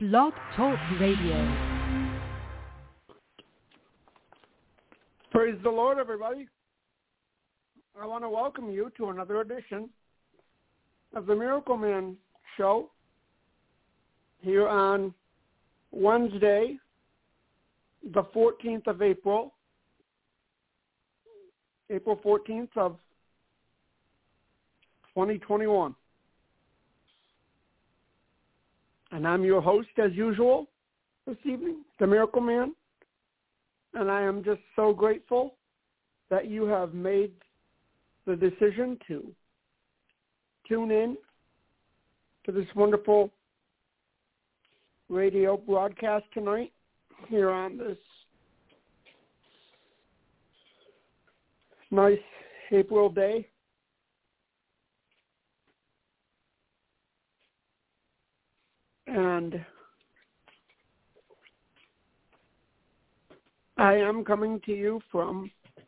Blog Talk Radio. Praise the Lord, everybody. I want to welcome you to another edition of the Miracle Man Show here on Wednesday, the 14th of April 14th of 2021. And I'm your host, as usual, this evening, the Miracle Man. And I am just so grateful that you have made the decision to tune in to this wonderful radio broadcast tonight here on this nice April day. And I am coming to you from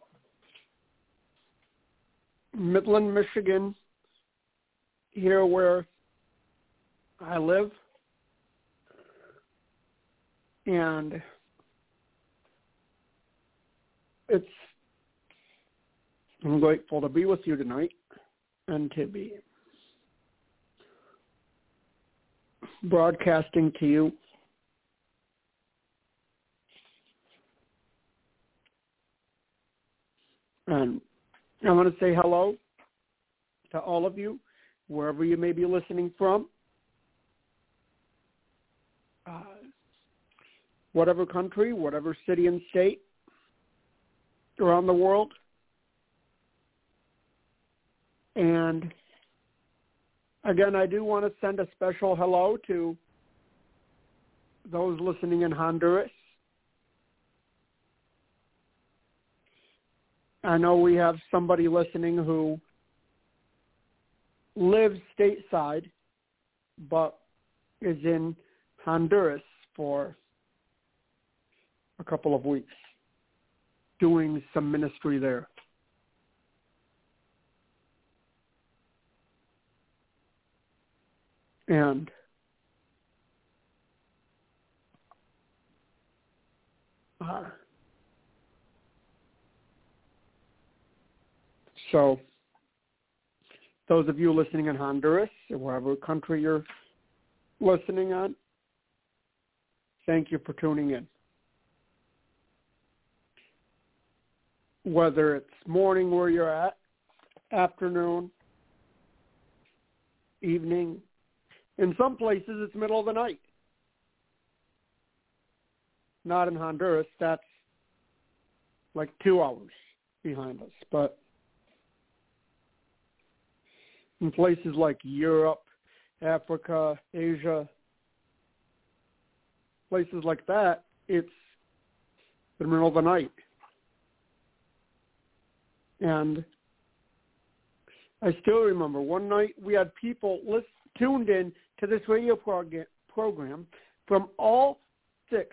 Midland, Michigan, here where I live. And I'm grateful to be with you tonight and to be broadcasting to you. And I want to say hello to all of you, wherever you may be listening from, whatever country, whatever city and state around the world. And again, I do want to send a special hello to those listening in Honduras. I know we have somebody listening who lives stateside but is in Honduras for a couple of weeks doing some ministry there. And so those of you listening in Honduras or wherever country you're listening on, thank you for tuning in. Whether it's morning where you're at, afternoon, evening, in some places it's middle of the night. Not in Honduras, that's like 2 hours behind us. But in places like Europe, Africa, Asia, places like that, it's the middle of the night. And I still remember one night we had people tuned in to this radio program from all 6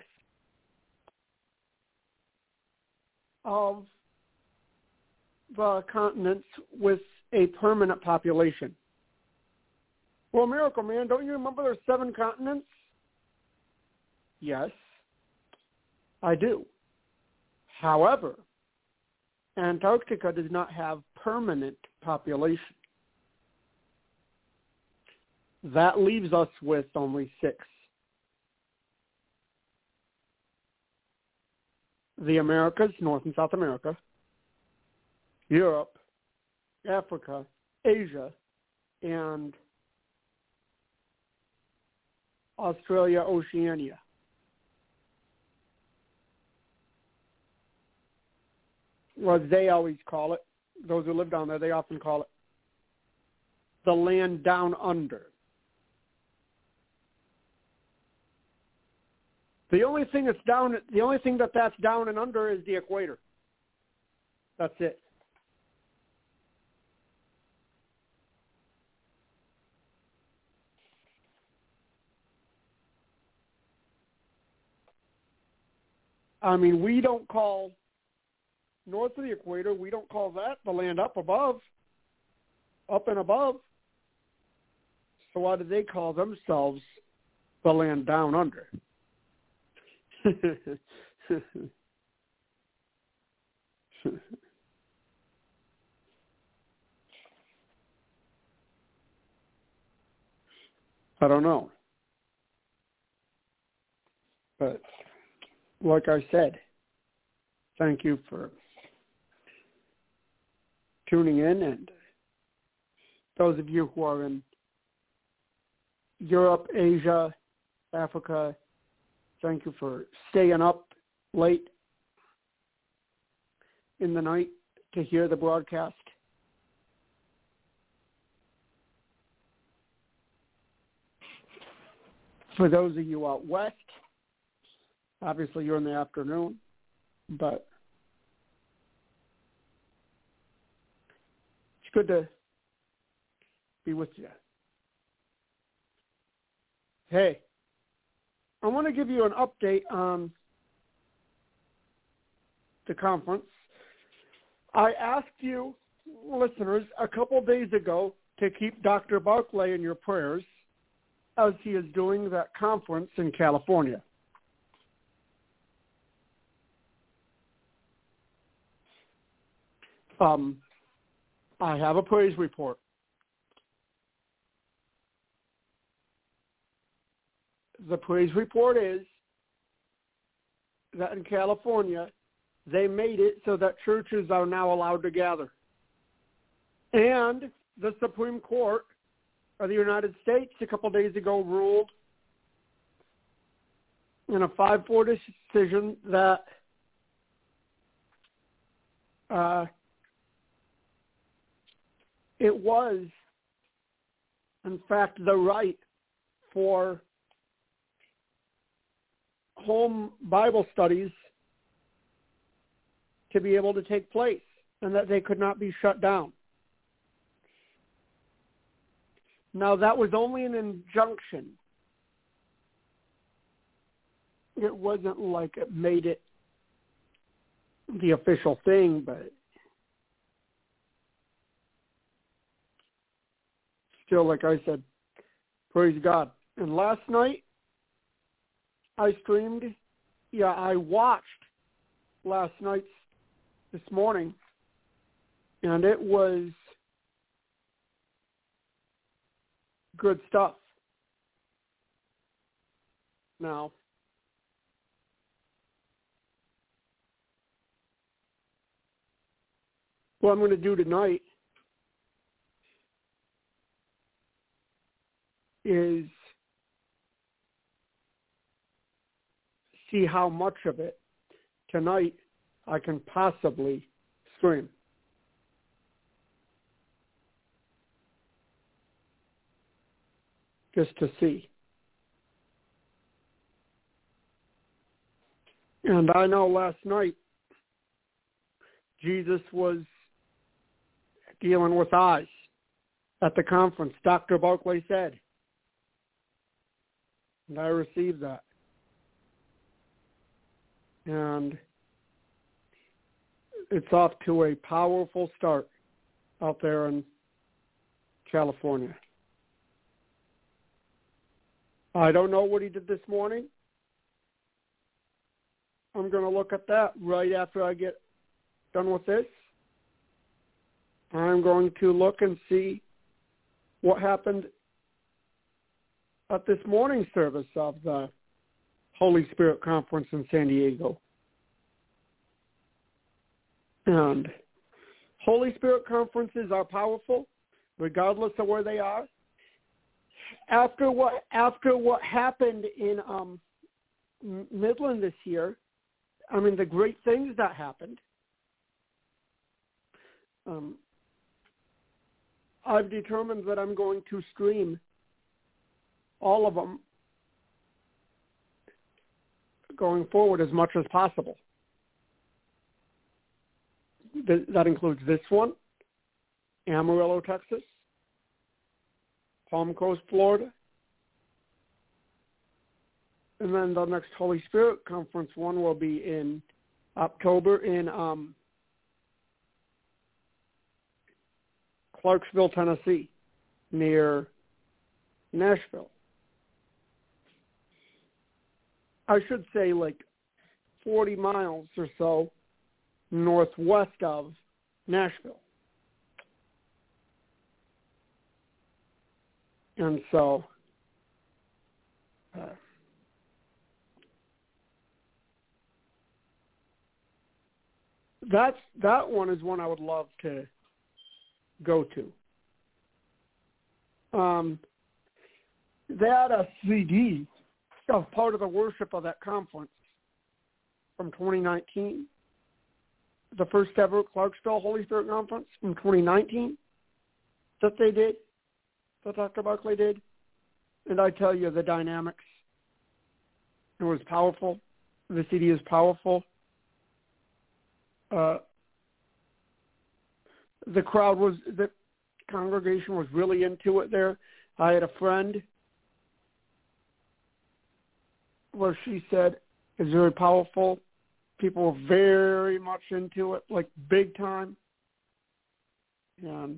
of the continents with a permanent population. Well, Miracle Man, don't you remember there's 7 continents? Yes, I do. However, Antarctica does not have permanent population. That leaves us with only 6. The Americas, North and South America, Europe, Africa, Asia, and Australia, Oceania. Or as they always call it, those who live down there, they often call it the land down under. The only thing that's down and under is the equator. That's it. I mean, we don't call north of the equator, we don't call that the land up above, up and above. So why do they call themselves the land down under. I don't know. But like I said, thank you for tuning in, and those of you who are in Europe, Asia, Africa, thank you for staying up late in the night to hear the broadcast. For those of you out west, obviously you're in the afternoon, but it's good to be with you. Hey, I want to give you an update on the conference. I asked you, listeners, a couple days ago to keep Dr. Barclay in your prayers as he is doing that conference in California. I have a praise report. The praise report is that in California, they made it so that churches are now allowed to gather. And the Supreme Court of the United States a couple days ago ruled in a 5-4 decision that it was, in fact, the right for home Bible studies to be able to take place and that they could not be shut down. Now, that was only an injunction. It wasn't like it made it the official thing, but still, like I said, praise God. And last night, I watched last night's this morning, and it was good stuff. Now, what I'm going to do tonight is see how much of it tonight I can possibly stream. Just to see. And I know last night Jesus was dealing with eyes at the conference, Dr. Barclay said. And I received that. And it's off to a powerful start out there in California. I don't know what he did this morning. I'm going to look at that right after I get done with this. I'm going to look and see what happened at this morning's service of the Holy Spirit Conference in San Diego. And Holy Spirit conferences are powerful, regardless of where they are. After what happened in Midland this year, I mean, the great things that happened, I've determined that I'm going to stream all of them going forward as much as possible. That includes this one, Amarillo, Texas, Palm Coast, Florida, and then the next Holy Spirit Conference one will be in October in Clarksville, Tennessee, near Nashville. I should say like 40 miles or so northwest of Nashville. And so that one is one I would love to go to. They had a CD of part of the worship of that conference from 2019, the first ever Clarksville Holy Spirit Conference from 2019 that they did, that Dr. Barclay did. And I tell you, the dynamics, it was powerful. The CD is powerful. The congregation was really into it there. I had a friend where she said it's very powerful. People were very much into it, like big time. And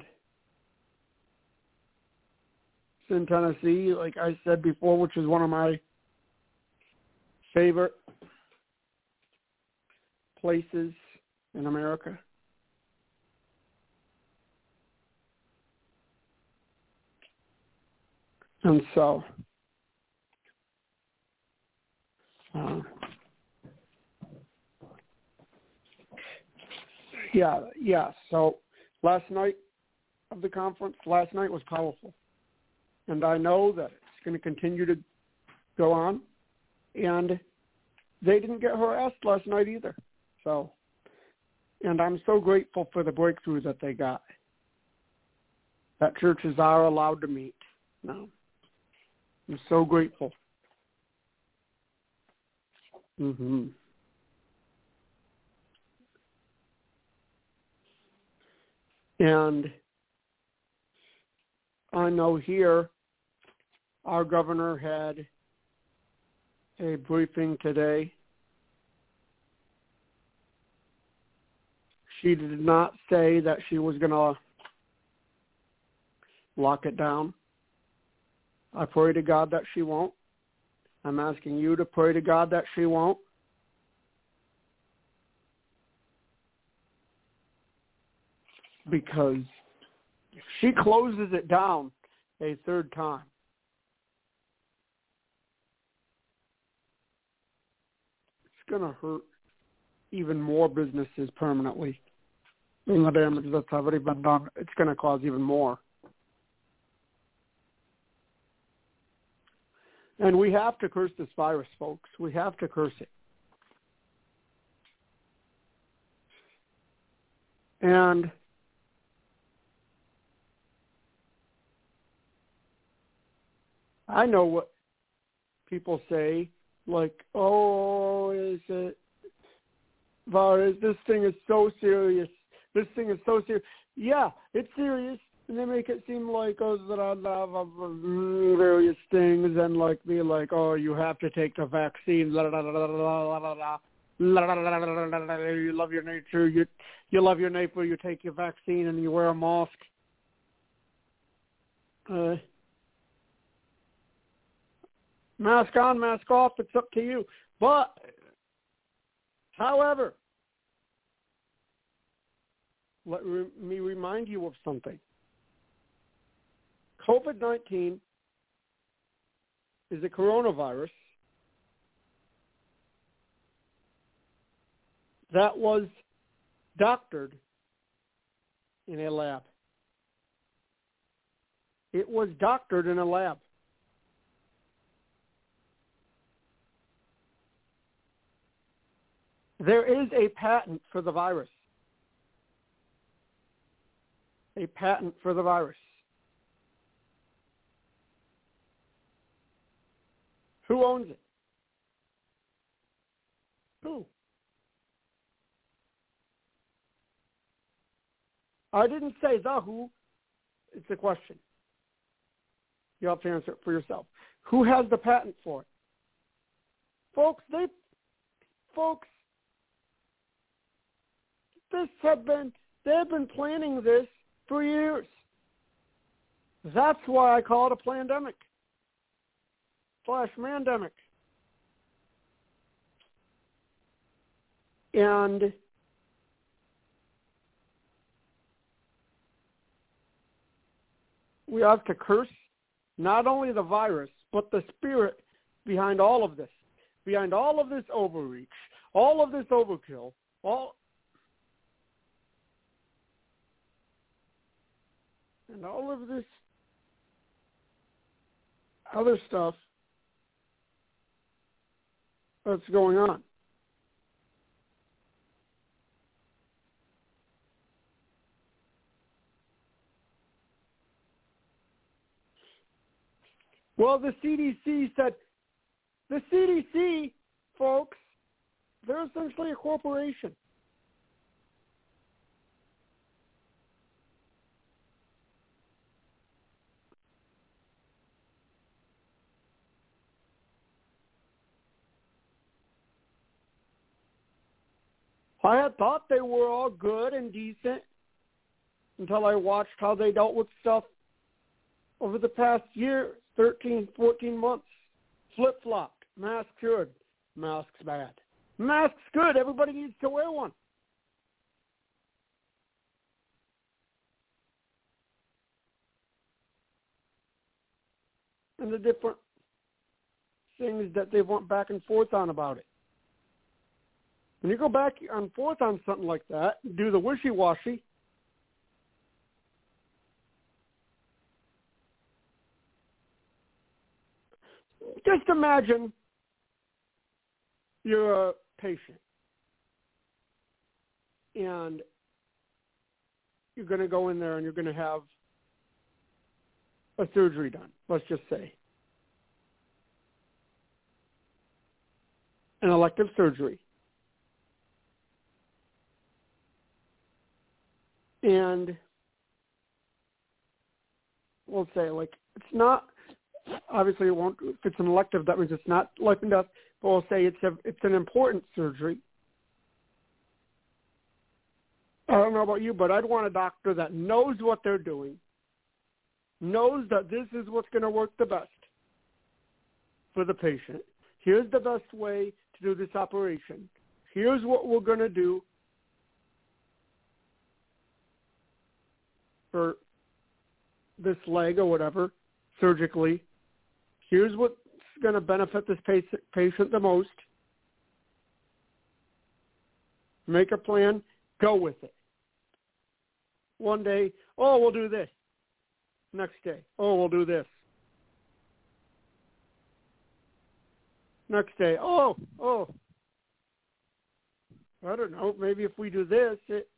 it's in Tennessee, like I said before, which is one of my favorite places in America. And so, so last night of the conference, last night was powerful. And I know that it's going to continue to go on. And they didn't get harassed last night either. So, and I'm so grateful for the breakthrough that they got. That churches are allowed to meet now. I'm so grateful. Mm-hmm. And I know here our governor had a briefing today. She did not say that she was going to lock it down. I pray to God that she won't. I'm asking you to pray to God that she won't. Because if she closes it down a third time, it's going to hurt even more businesses permanently. And the damage that's already been done, it's going to cause even more. And we have to curse this virus, folks. We have to curse it. And I know what people say, like, oh, is it virus? This thing is so serious. This thing is so serious. Yeah, it's serious. And they make it seem like, oh, various things, and like be like, oh, you have to take the vaccine. You love your nature. You love your neighbor. You take your vaccine and you wear a mask. Mask on, mask off. It's up to you. But, however, let me remind you of something. COVID-19 is a coronavirus that was doctored in a lab. It was doctored in a lab. There is a patent for the virus. A patent for the virus. Who owns it? Who? I didn't say the who. It's a question. You have to answer it for yourself. Who has the patent for it? Folks, they've been planning this for years. That's why I call it a plandemic / mandemic. And we have to curse not only the virus, but the spirit behind all of this overreach, all of this overkill, all of this other stuff that's going on. Well, the CDC said, the CDC, folks, they're essentially a corporation. I had thought they were all good and decent until I watched how they dealt with stuff over the past year, 13, 14 months. Flip-flopped. Masks good. Masks bad. Masks good. Everybody needs to wear one. And the different things that they went back and forth on about it. When you go back and forth on something like that, do the wishy-washy, just imagine you're a patient and you're going to go in there and you're going to have a surgery done, let's just say. An elective surgery. And we'll say, like, it's not, obviously it won't, if it's an elective, that means it's not life and death, but we'll say it's an important surgery. I don't know about you, but I'd want a doctor that knows what they're doing, knows that this is what's going to work the best for the patient. Here's the best way to do this operation. Here's what we're going to do for this leg or whatever, surgically. Here's what's going to benefit this patient the most. Make a plan, go with it. One day, oh, we'll do this. Next day, oh, we'll do this. Next day, oh, I don't know, maybe if we do this,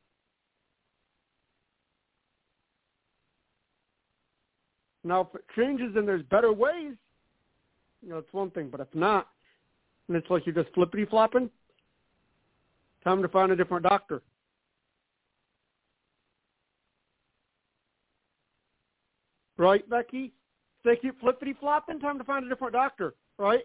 now, if it changes and there's better ways, it's one thing. But if not, and it's like you're just flippity-flopping, time to find a different doctor. Right, Becky? If they keep flippity-flopping, time to find a different doctor, right?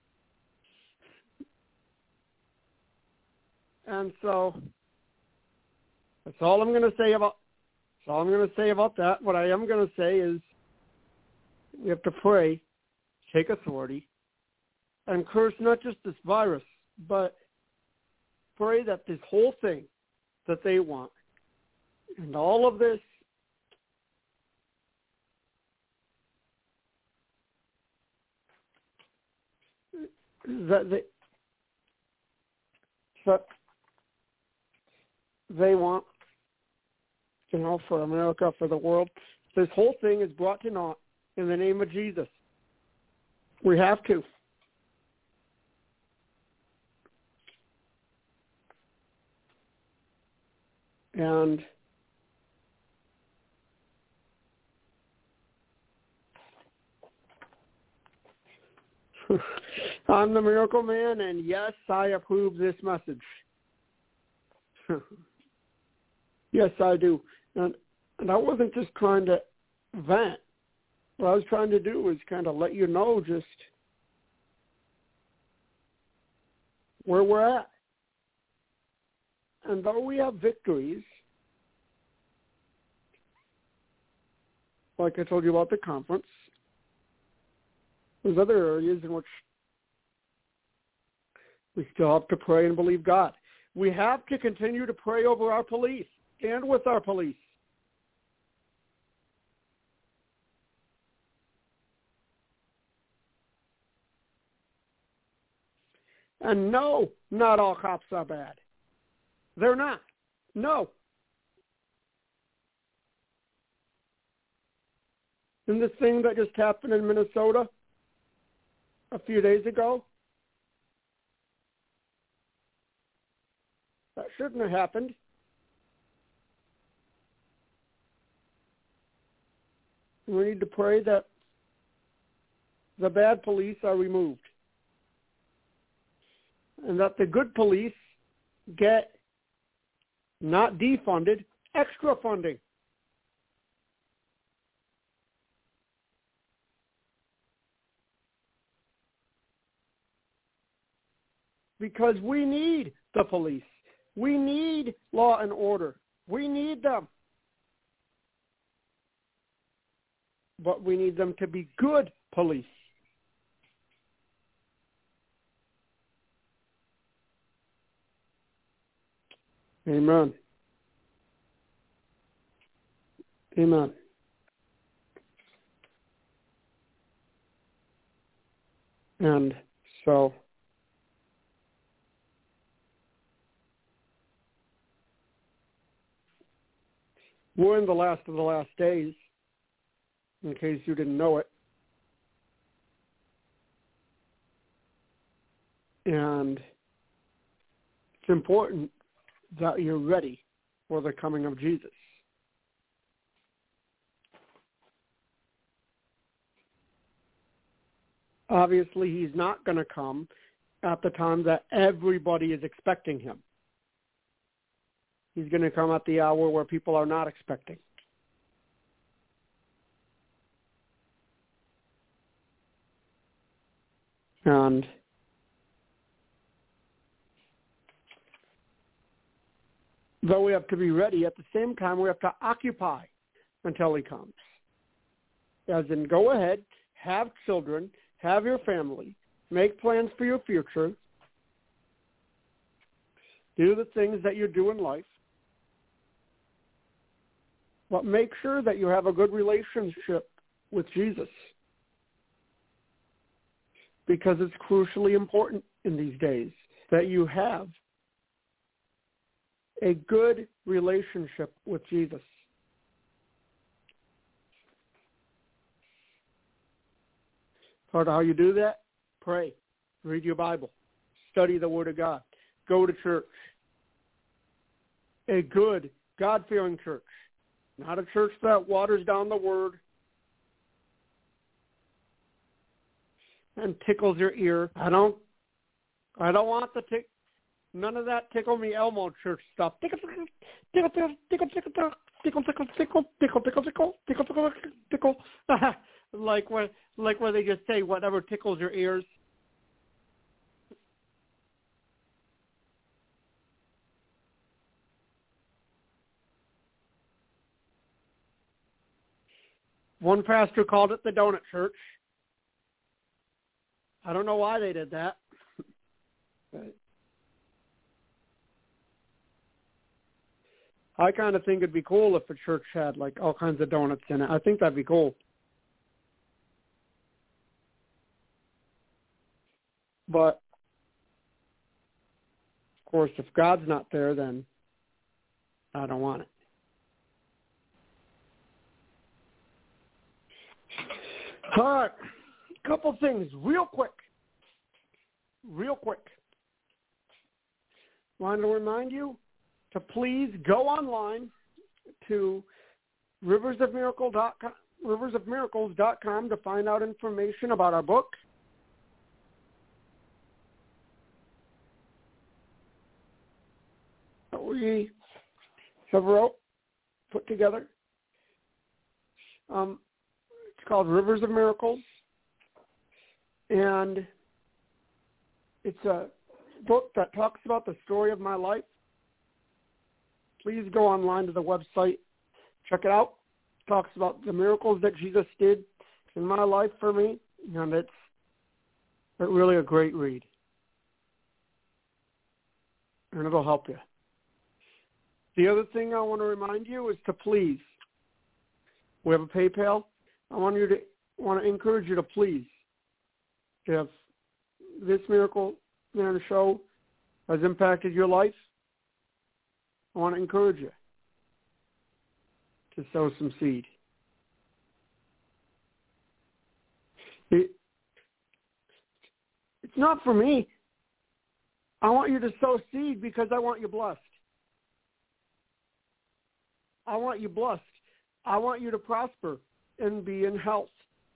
And so that's all I'm going to say about that. What I am going to say is we have to pray, take authority, and curse not just this virus, but pray that this whole thing that they want and all of this that they want, for America, for the world, this whole thing is brought to naught in the name of Jesus. We have to. And I'm the Miracle Man, and yes, I approve this message. Yes, I do. And I wasn't just trying to vent. What I was trying to do was kind of let you know just where we're at. And though we have victories, like I told you about the conference, there's other areas in which we still have to pray and believe God. we have to continue to pray over our police, stand with our police. And no, not all cops are bad. They're not. No. And this thing that just happened in Minnesota a few days ago, that shouldn't have happened. We need to pray that the bad police are removed and that the good police get not defunded, extra funding. Because we need the police. We need law and order. We need them. But we need them to be good police. Amen. Amen. And so we're in the last of the last days, in case you didn't know it. And it's important that you're ready for the coming of Jesus. Obviously, he's not going to come at the time that everybody is expecting him. He's going to come at the hour where people are not expecting. And though we have to be ready, at the same time we have to occupy until he comes. As in, go ahead, have children, have your family, make plans for your future, do the things that you do in life, but make sure that you have a good relationship with Jesus, because it's crucially important in these days that you have a good relationship with Jesus. Part of how you do that? Pray. Read your Bible. Study the Word of God. Go to church. A good, God-fearing church. Not a church that waters down the Word and tickles your ear. I don't want none of that tickle me Elmo church stuff. Tickle, tickle, tickle, tickle, tickle, tickle, tickle, tickle, tickle, tickle, tickle, tickle, tickle, tickle. Like where they just say whatever tickles your ears. One pastor called it the donut church. I don't know why they did that. But I kind of think it'd be cool if a church had like all kinds of donuts in it. I think that'd be cool. But of course, if God's not there, then I don't want it. All right, a couple things real quick. Want to remind you to please go online to riversofmiracles.com to find out information about our book. That we have put together. It's called Rivers of Miracles, and it's a book that talks about the story of my life. Please go online to the website, check it out. It talks about the miracles that Jesus did in my life for me, and it's really a great read. and it'll help you. The other thing I want to remind you is to please. We have a PayPal. I want to encourage you to please. If this Miracle Man show has impacted your life, I want to encourage you to sow some seed. It's not for me. I want you to sow seed because I want you blessed. I want you blessed. I want you to prosper and be in health.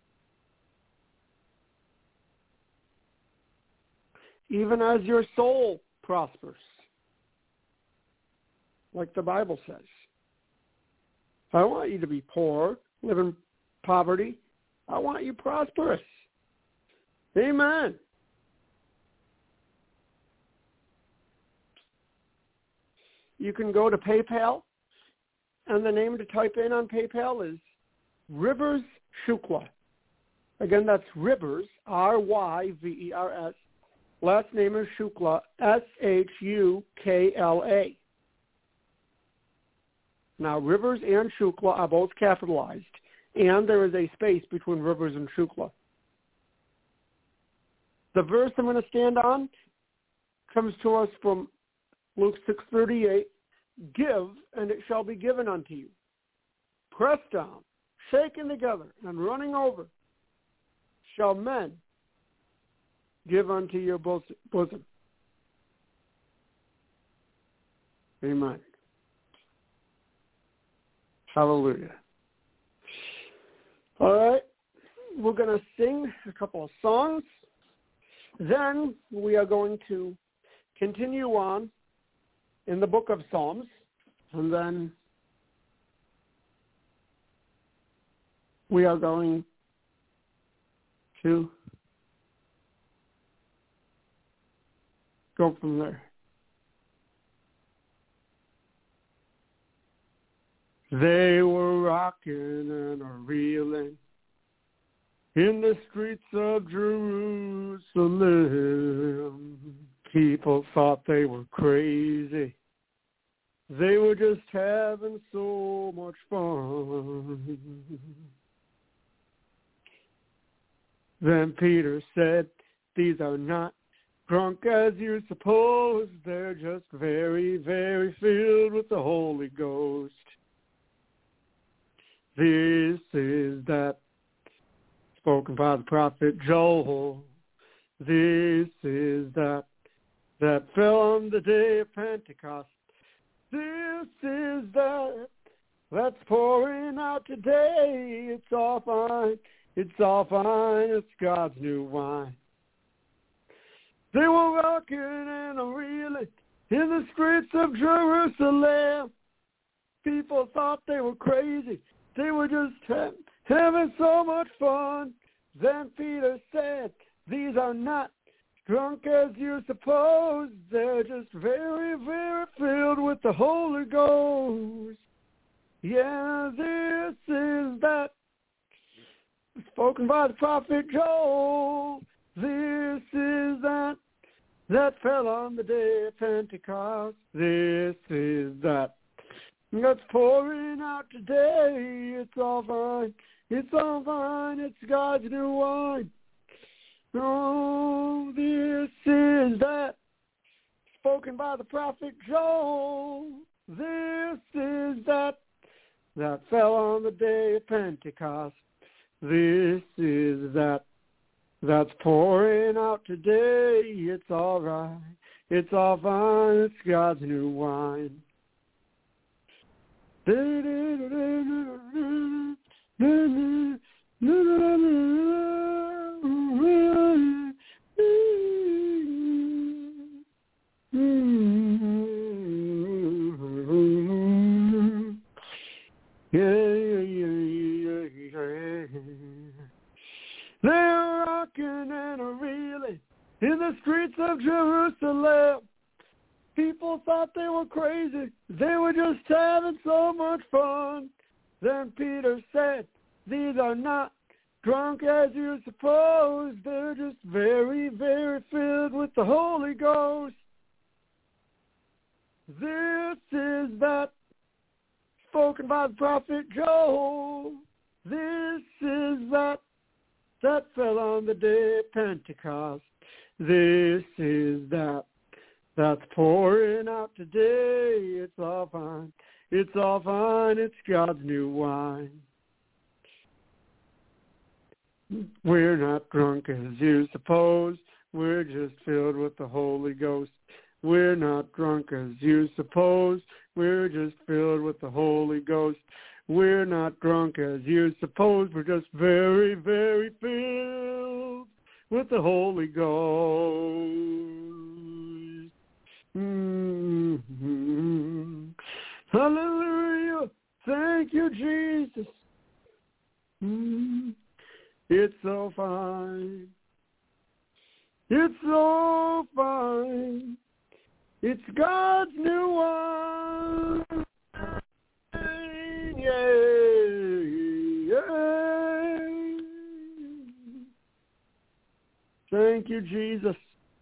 Even as your soul prospers, like the Bible says. I don't want you to be poor, live in poverty. I want you prosperous. Amen. You can go to PayPal, and the name to type in on PayPal is Rivers Shukla. Again, that's Rivers, R-Y-V-E-R-S. Last name is Shukla, S-H-U-K-L-A. Now, Rivers and Shukla are both capitalized, and there is a space between Rivers and Shukla. The verse I'm going to stand on comes to us from Luke 6:38. Give, and it shall be given unto you. Pressed down, shaken together, and running over, shall men give unto your bosom. Amen. Hallelujah. All right, we're going to sing a couple of songs. Then we are going to continue on in the book of Psalms, and then we are going to go from there. They were rocking and a-reeling in the streets of Jerusalem. People thought they were crazy. They were just having so much fun. Then Peter said, these are not drunk as you suppose. They're just very, very filled with the Holy Ghost. This is that spoken by the prophet Joel. This is that fell on the day of Pentecost. This is that's pouring out today. It's all fine. It's all fine. It's God's new wine. They were rocking and a-reeling in the streets of Jerusalem. People thought they were crazy. They were just having so much fun. Then Peter said, these are not drunk as you suppose. They're just very, very filled with the Holy Ghost. Yeah, this is that spoken by the prophet Joel. This is that fell on the day of Pentecost. This is that's pouring out today. It's all fine. It's all fine. It's God's new wine. Oh, this is that spoken by the prophet Joel. This is that fell on the day of Pentecost. This is that's pouring out today. It's all right. It's all fine. It's God's new wine. They're rocking and a-reeling in the streets of Jerusalem. People thought they were crazy. They were just having so much fun. Then Peter said, these are not drunk as you suppose. They're just very, very filled with the Holy Ghost. This is that spoken by the prophet Joel. This is that fell on the day of Pentecost. This is that's pouring out today. It's all fine. It's all fine. It's God's new wine. We're not drunk as you suppose. We're just filled with the Holy Ghost. We're not drunk as you suppose. We're just filled with the Holy Ghost. We're not drunk as you suppose. We're just very, very filled with the Holy Ghost. Mm-hmm. Hallelujah. Thank you, Jesus. It's so fine. It's so fine. It's God's new wine. Yeah. Thank you, Jesus.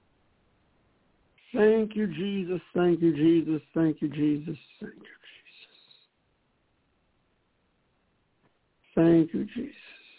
Thank you, Jesus. Thank you, Jesus. Thank you, Jesus. Thank you, Jesus. Thank you, Jesus.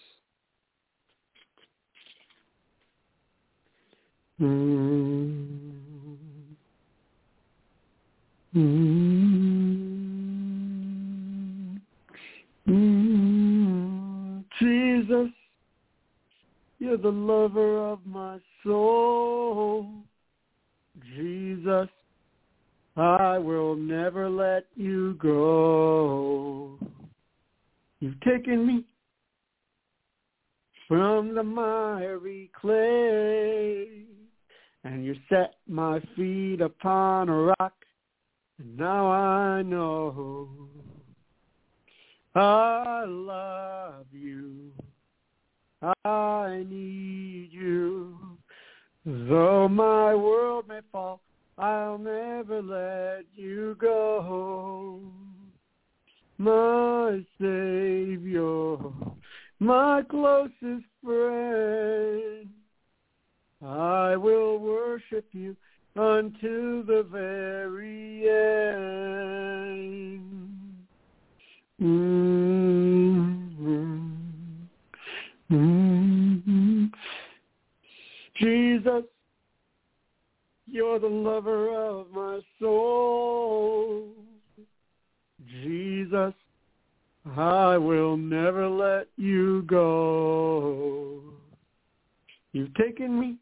Jesus, you're the lover of my soul. Jesus, I will never let you go. You've taken me from the miry clay, and you set my feet upon a rock, and now I know I love you. I need you. Though my world may fall, I'll never let you go. My Savior, my closest friend, I will worship you unto the very end. Jesus, you're the lover of my soul. Jesus, I will never let you go. You've taken me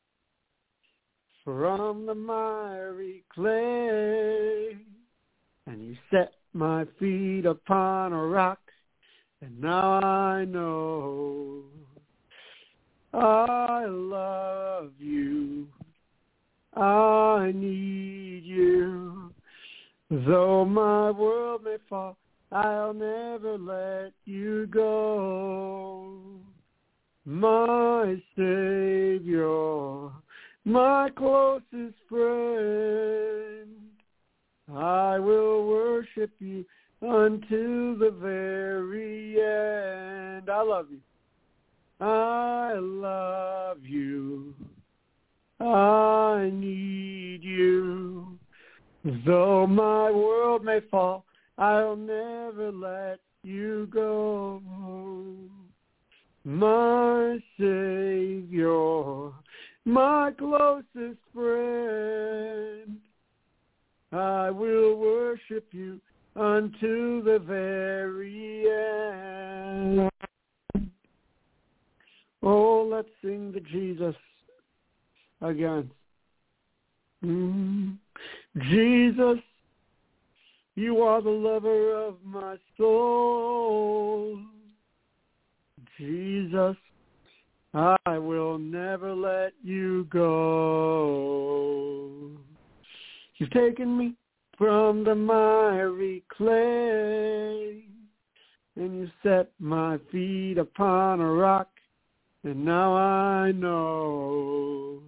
from the miry clay, and you set my feet upon a rock, and now I know I love you. I need you. Though my world may fall, I'll never let you go. My Savior, my closest friend, I will worship you unto the very end. I love you. I love you. I need you. Though my world may fall, I'll never let you go. My Savior, my closest friend, I will worship you unto the very end. Oh, let's sing to Jesus again. Jesus, you are the lover of my soul. Jesus, I will never let you go. You've taken me from the miry clay, and you set my feet upon a rock, and now I know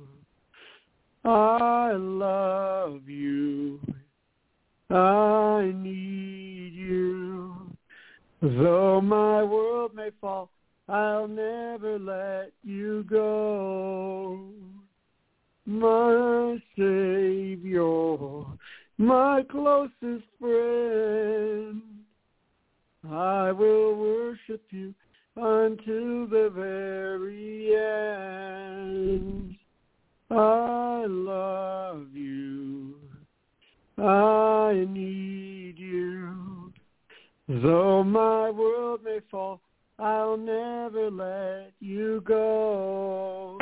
I love you. I need you. Though my world may fall, I'll never let you go. My Savior, my closest friend. I will worship you until the very end. I love you. I need you. Though my world may fall, I'll never let you go.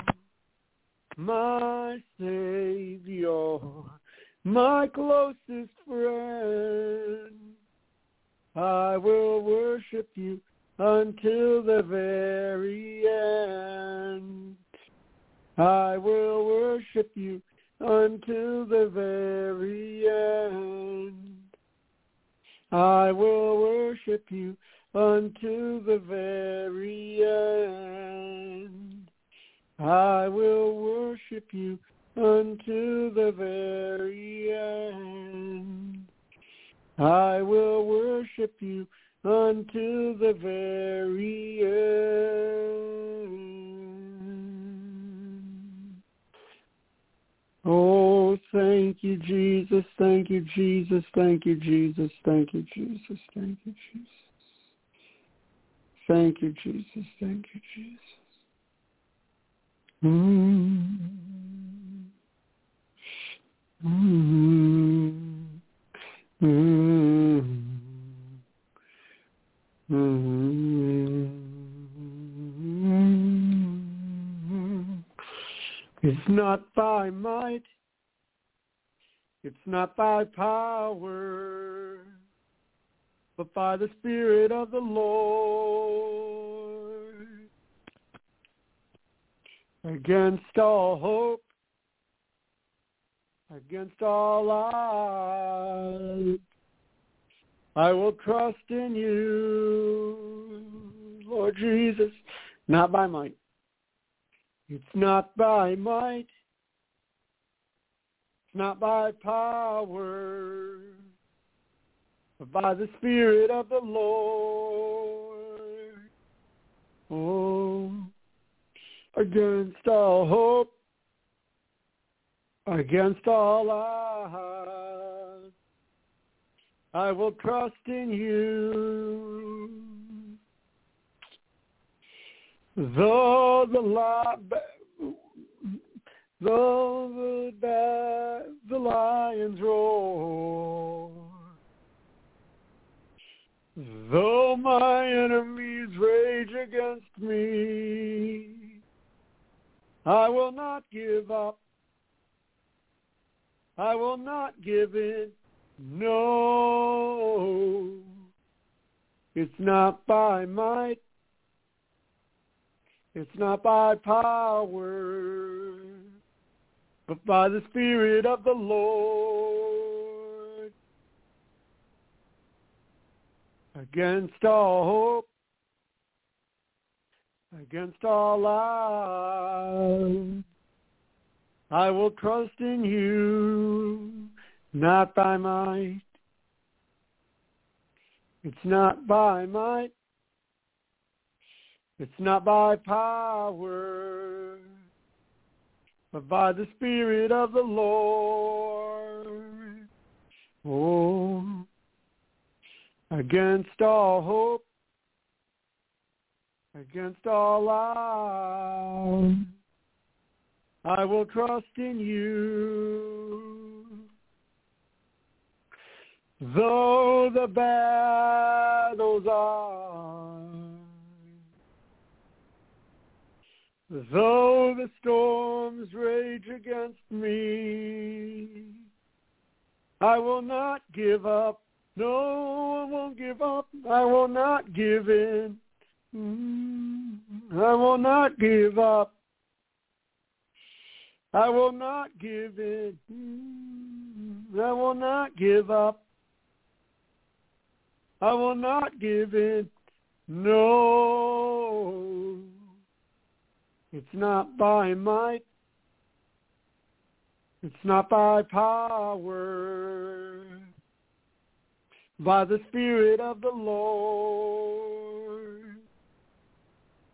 My Savior, my closest friend, I will worship you until the very end. I will worship you until the very end. I will worship you until the very end. I will worship you until the very end. I will worship you until the very end. Oh, thank you, Jesus. Thank you, Jesus. Thank you, Jesus. Thank you, Jesus. Thank you, Jesus. Thank you, Jesus. Thank you, Jesus. It's not by might, it's not by power, but by the Spirit of the Lord. Against all hope, against all odds, I will trust in you, Lord Jesus, not by might. It's not by might, it's not by power, but by the Spirit of the Lord. Oh, against all hope, against all odds, I will trust in you. Though the lions roar, though my enemies rage against me, I will not give up. I will not give in. No, it's not by might. It's not by power, but by the Spirit of the Lord. Against all hope, against all odds, I will trust in you, not by might. It's not by might. It's not by power, but by the Spirit of the Lord. Oh, against all hope, against all odds, I will trust in you. Though the battles are, though the storms rage against me, I will not give up. No, I won't give up. I will not give in. I will not give up. I will not give in. I will not give up. I will not give in. No. It's not by might. It's not by power. By the Spirit of the Lord.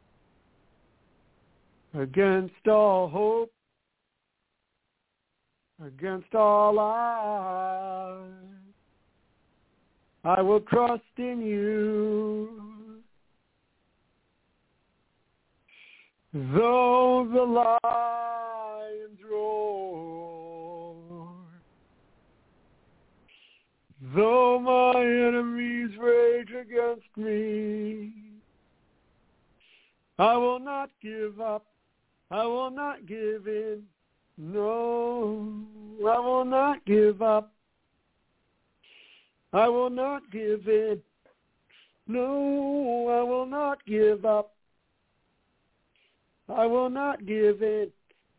Against all hope. Against all odds, I will trust in you. Though the lions roar, though my enemies rage against me, I will not give up. I will not give in. No, I will not give up. I will not give in. No, I will not give up. I will not give in.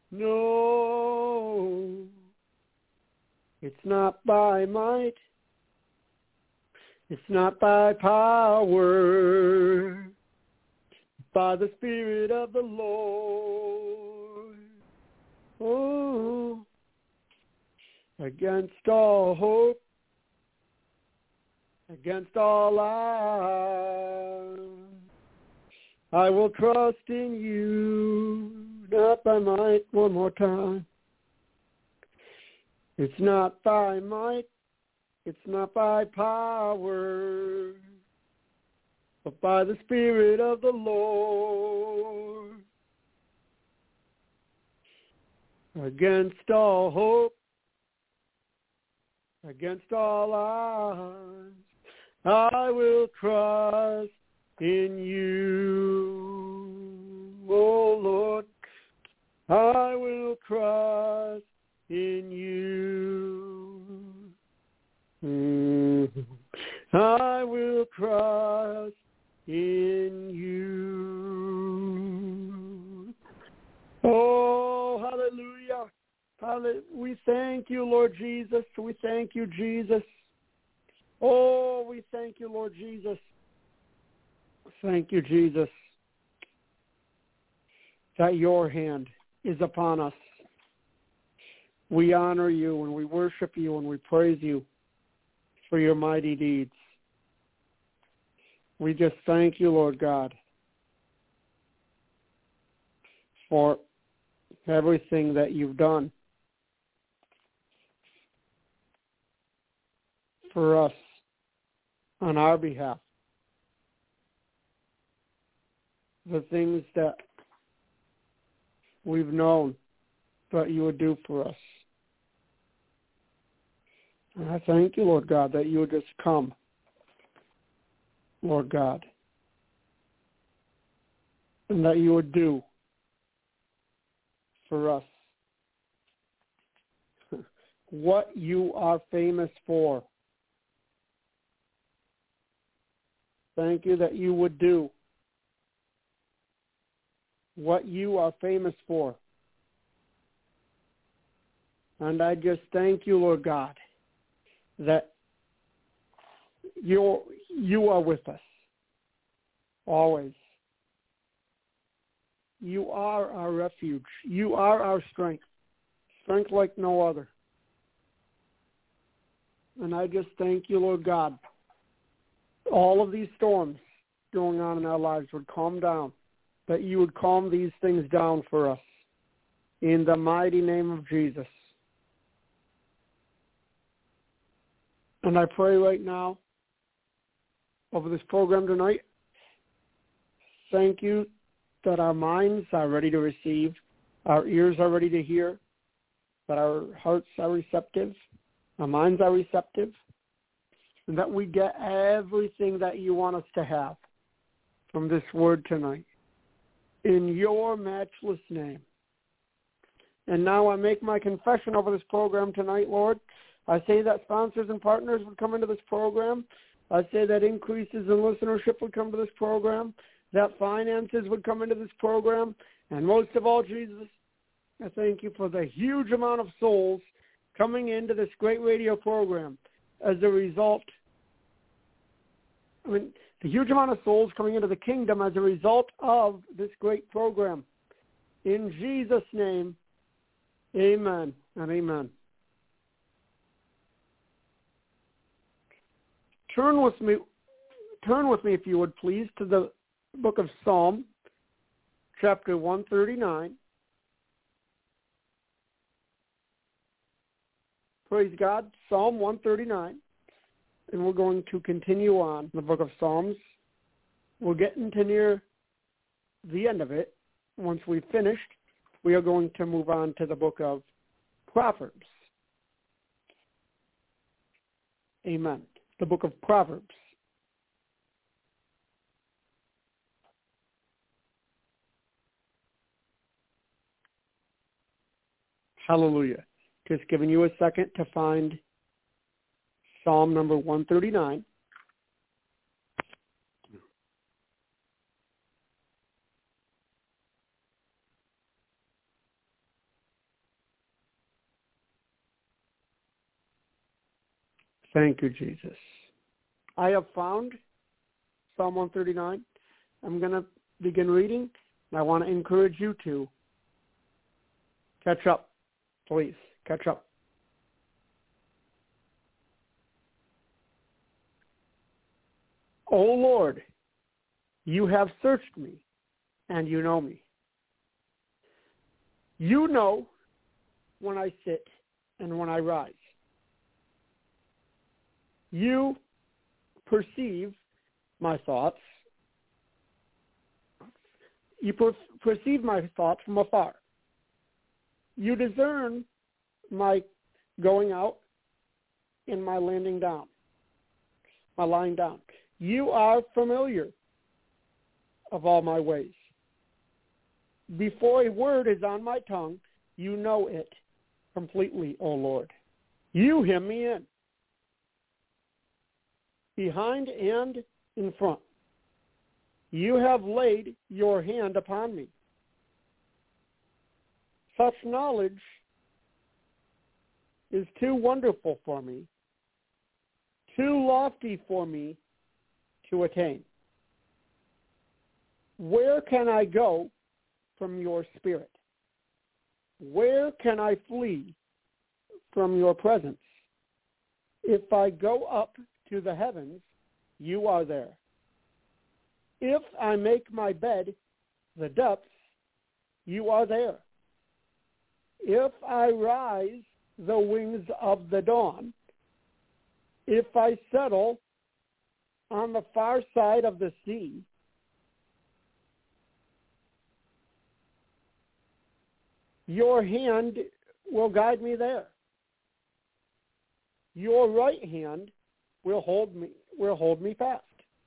No, it's not by might. It's not by power. By the Spirit of the Lord. Oh, against all hope, against all odds, I will trust in you, not by might. One more time. It's not by might, it's not by power, but by the Spirit of the Lord. Against all hope, against all odds, I will trust in you. Oh Lord, I will trust in you. I will trust in you. Oh, hallelujah. We thank you, Lord Jesus. We thank you, Jesus. Oh, we thank you, Lord Jesus. Thank you, Jesus, that your hand is upon us. We honor you and we worship you and we praise you for your mighty deeds. We just thank you, Lord God, for everything that you've done for us on our behalf. The things that we've known that you would do for us. And I thank you, Lord God, that you would just come, Lord God, and that you would do for us what you are famous for. Thank you that you would do what you are famous for. And I just thank you, Lord God, that you are with us always. You are our refuge. You are our strength, strength like no other. And I just thank you, Lord God, all of these storms going on in our lives would calm down, that you would calm these things down for us. In the mighty name of Jesus. And I pray right now over this program tonight, thank you that our minds are ready to receive, our ears are ready to hear, that our hearts are receptive, our minds are receptive, and that we get everything that you want us to have from this word tonight. In your matchless name. And now I make my confession over this program tonight, Lord. I say that sponsors and partners would come into this program. I say that increases in listenership would come to this program, that finances would come into this program, and most of all, Jesus, I thank you for the huge amount of souls coming into this great radio program as a result. The huge amount of souls coming into the kingdom as a result of this great program. In Jesus' name, amen and amen. Turn with me, if you would please, to the book of Psalm, chapter 139. Praise God. Psalm 139. And we're going to continue on the book of Psalms. We're getting to near the end of it. Once we've finished, we are going to move on to the book of Proverbs. Amen. The book of Proverbs. Hallelujah. Just giving you a second to find Psalm number 139. Thank you, Jesus. I have found Psalm 139. I'm going to begin reading, and I want to encourage you to catch up. Please, catch up. O Lord, you have searched me, and you know me. You know when I sit and when I rise. You perceive my thoughts. You perceive my thoughts from afar. You discern my going out and my landing down, my lying down. You are familiar of all my ways. Before a word is on my tongue, you know it completely, O Lord. You hem me in, behind and in front. You have laid your hand upon me. Such knowledge is too wonderful for me, too lofty for me to attain. Where can I go from your spirit? Where can I flee from your presence? If I go up to the heavens, you are there. If I make my bed the depths, you are there. If I rise the wings of the dawn, if I settle on the far side of the sea, your hand will guide me there. Your right hand will hold me fast.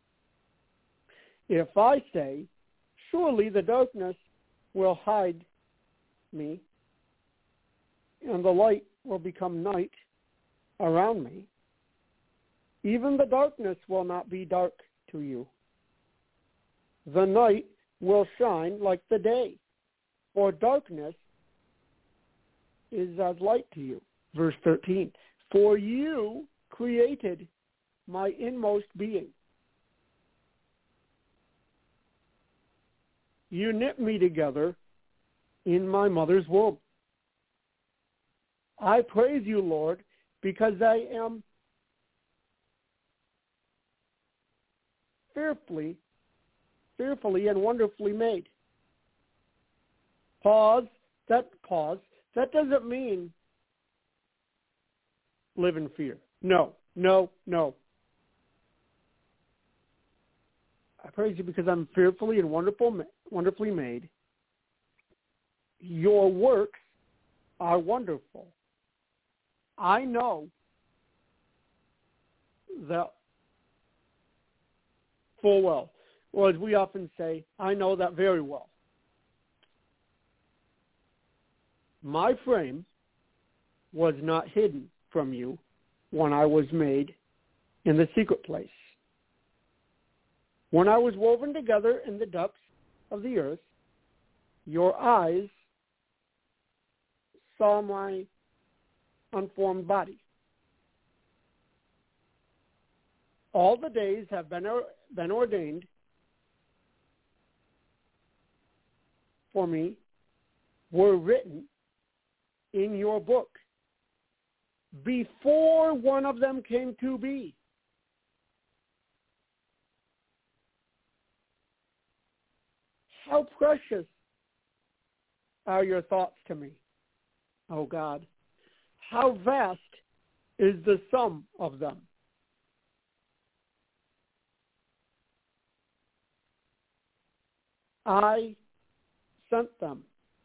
If I say, surely the darkness will hide me, and the light will become night around me, even the darkness will not be dark to you. The night will shine like the day, for darkness is as light to you. Verse 13, for you created my inmost being. You knit me together in my mother's womb. I praise you, Lord, because I am fearfully and wonderfully made. Pause. That doesn't mean live in fear. No. I praise you because I'm fearfully and wonderfully made. Your works are wonderful. I know that full well. Or as we often say, I know that very well. My frame was not hidden from you when I was made in the secret place. When I was woven together in the depths of the earth, your eyes saw my unformed body. All the days have been ordained for me, were written in your book before one of them came to be. How precious are your thoughts to me, oh God. How vast is the sum of them. I sent them.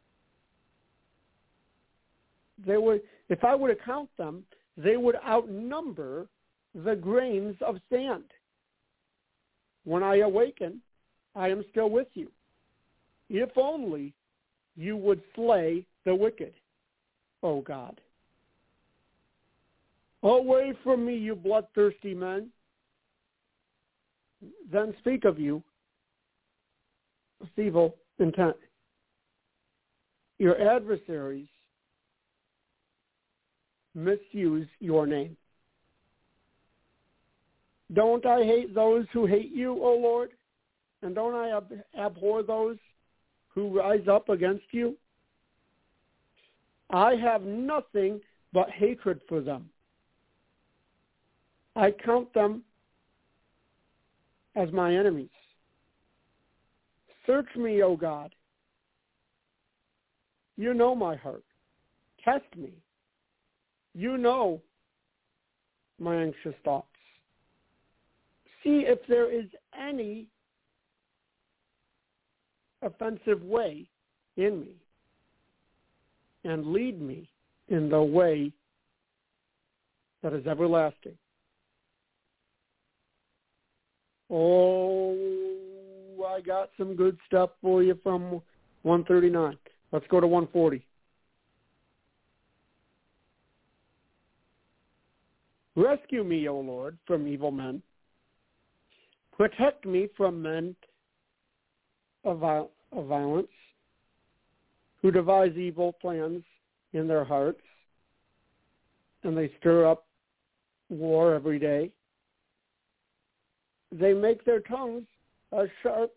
They would, if I were to count them, they would outnumber the grains of sand. When I awaken, I am still with you. If only you would slay the wicked, O God. Away from me, you bloodthirsty men. Then speak of you with evil intent. Your adversaries misuse your name. Don't I hate those who hate you, O Lord? And don't I abhor those who rise up against you? I have nothing but hatred for them. I count them as my enemies. Search me, O God. You know my heart. Test me. You know my anxious thoughts. See if there is any offensive way in me, and lead me in the way that is everlasting. Oh, I got some good stuff for you from 139. Let's go to 140. Rescue me, O Lord, from evil men. Protect me from men of violence who devise evil plans in their hearts, and they stir up war every day. They make their tongues as sharp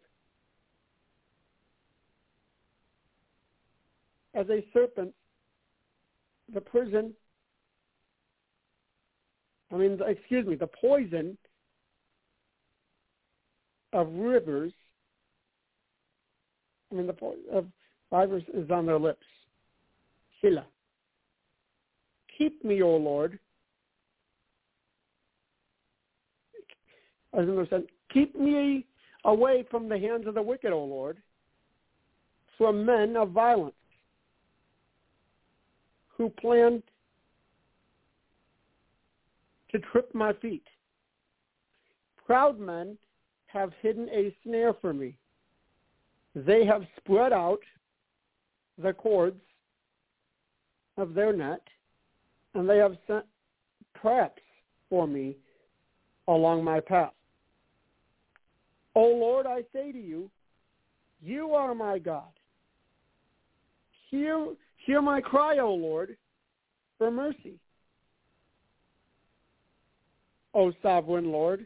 as a serpent. The poison of rivers, the poison of rivers is on their lips. Sila. Keep me, O Lord. As in the sense, keep me away from the hands of the wicked, O Lord, from men of violence who plan to trip my feet. Proud men have hidden a snare for me. They have spread out the cords of their net, and they have set traps for me along my path. O Lord, I say to you, you are my God. Hear my cry, O Lord, for mercy. O sovereign Lord,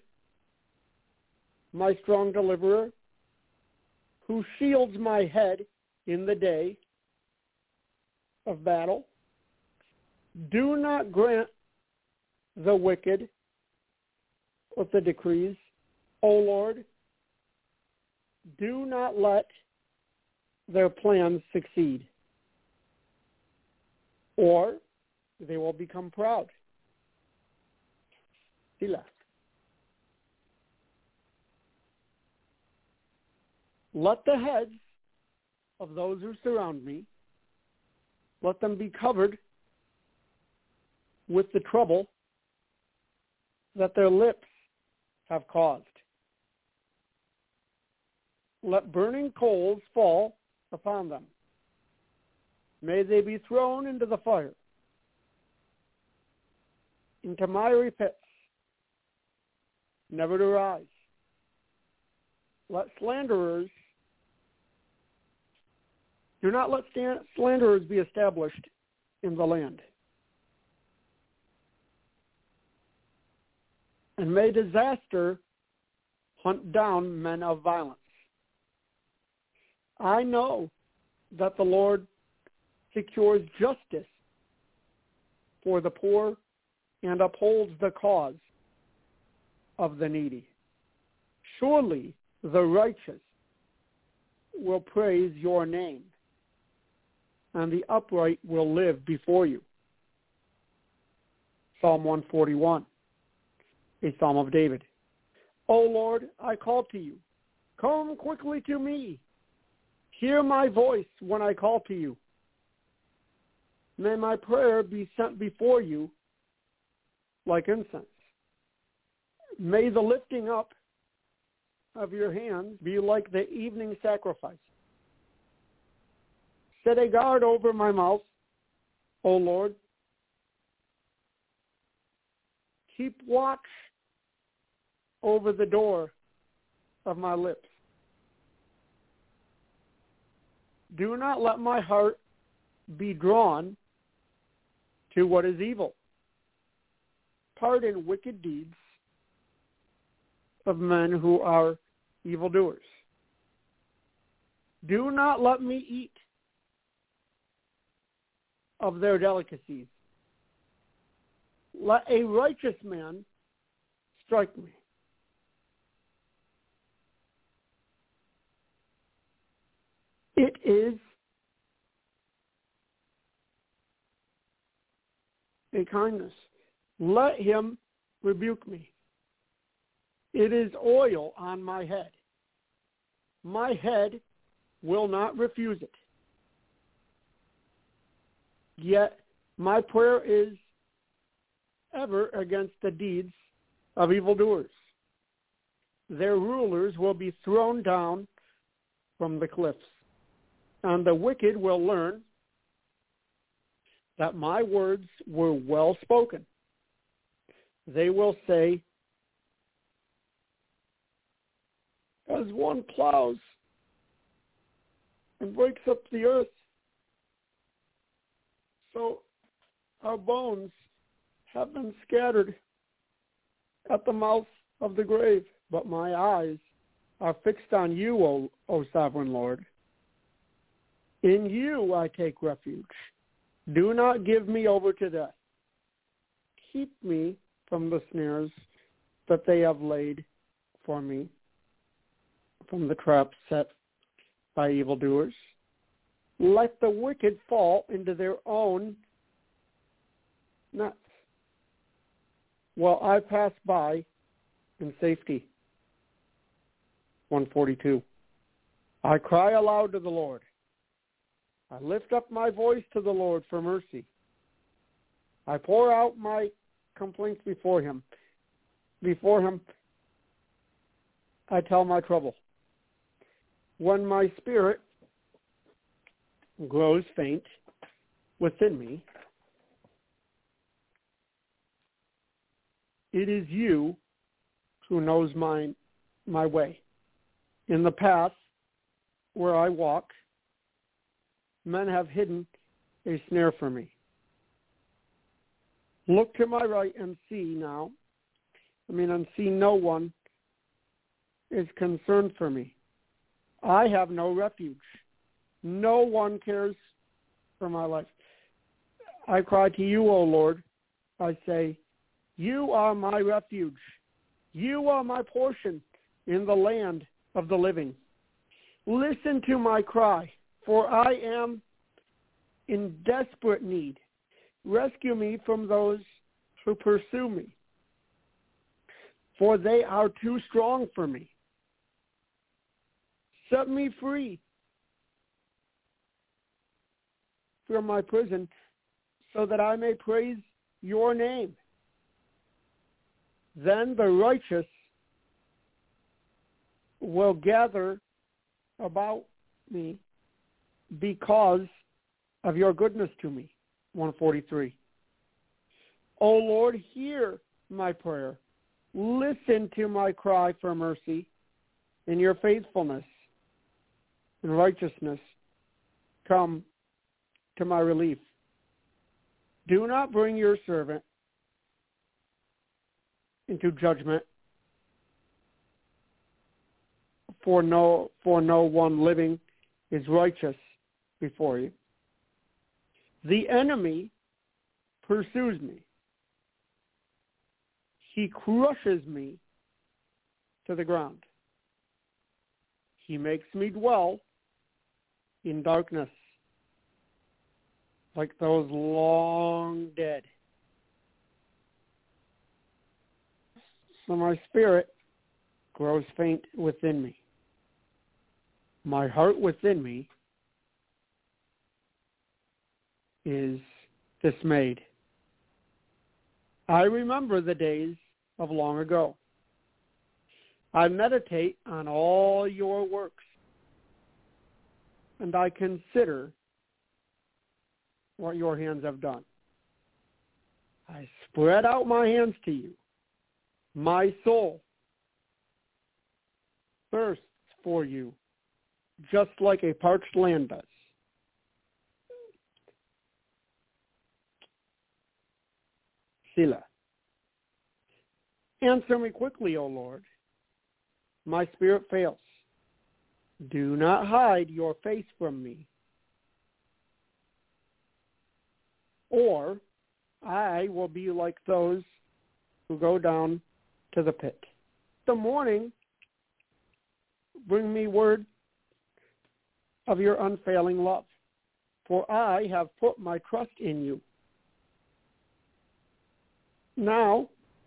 my strong deliverer, who shields my head in the day of battle, do not grant the wicked with the decrees. O Lord, do not let their plans succeed, or they will become proud. Selah. Let the heads of those who surround me, let them be covered with the trouble that their lips have caused. Let burning coals fall upon them. May they be thrown into the fire, into miry pits, never to rise. Let slanderers, do not let slanderers be established in the land. And may disaster hunt down men of violence. I know that the Lord secures justice for the poor and upholds the cause of the needy. Surely the righteous will praise your name, and the upright will live before you. Psalm 141, a Psalm of David. O Lord, I call to you. Come quickly to me. Hear my voice when I call to you. May my prayer be sent before you like incense. May the lifting up of your hands be like the evening sacrifice. Set a guard over my mouth, O Lord. Keep watch over the door of my lips. Do not let my heart be drawn to what is evil. Pardon wicked deeds of men who are evildoers. Do not let me eat of their delicacies. Let a righteous man strike me. It is a kindness. Let him rebuke me. It is oil on my head. My head will not refuse it. Yet my prayer is ever against the deeds of evildoers. Their rulers will be thrown down from the cliffs, and the wicked will learn that my words were well spoken. They will say, as one plows and breaks up the earth, so our bones have been scattered at the mouth of the grave. But my eyes are fixed on you, O sovereign Lord. In you I take refuge. Do not give me over to death. Keep me from the snares that they have laid for me, from the traps set by evildoers. Let the wicked fall into their own nets, while I pass by in safety. 142. I cry aloud to the Lord. I lift up my voice to the Lord for mercy. I pour out my complaints before him. Before him, I tell my trouble. When my spirit grows faint within me, it is you who knows my way. In the path where I walk, men have hidden a snare for me. Look to my right and see now. And see no one is concerned for me. I have no refuge. No one cares for my life. I cry to you, O Lord. I say, you are my refuge. You are my portion in the land of the living. Listen to my cry, for I am in desperate need. Rescue me from those who pursue me, for they are too strong for me. Set me free from my prison, so that I may praise your name. Then the righteous will gather about me because of your goodness to me. 143. O Lord, hear my prayer. Listen to my cry for mercy. In your faithfulness and righteousness, come to my relief. Do not bring your servant into judgment, for no one living is righteous before you. The enemy pursues me. He crushes me to the ground. He makes me dwell in darkness, like those long dead. so my spirit grows faint within me. My heart within me is dismayed. I remember the days of long ago. I meditate on all your works, and I consider what your hands have done. I spread out my hands to you. My soul thirsts for you, just like a parched land does. Selah. Answer me quickly, O Lord. My spirit fails. Do not hide your face from me, or I will be like those who go down to the pit. The morning, bring me word of your unfailing love, for I have put my trust in you. Now,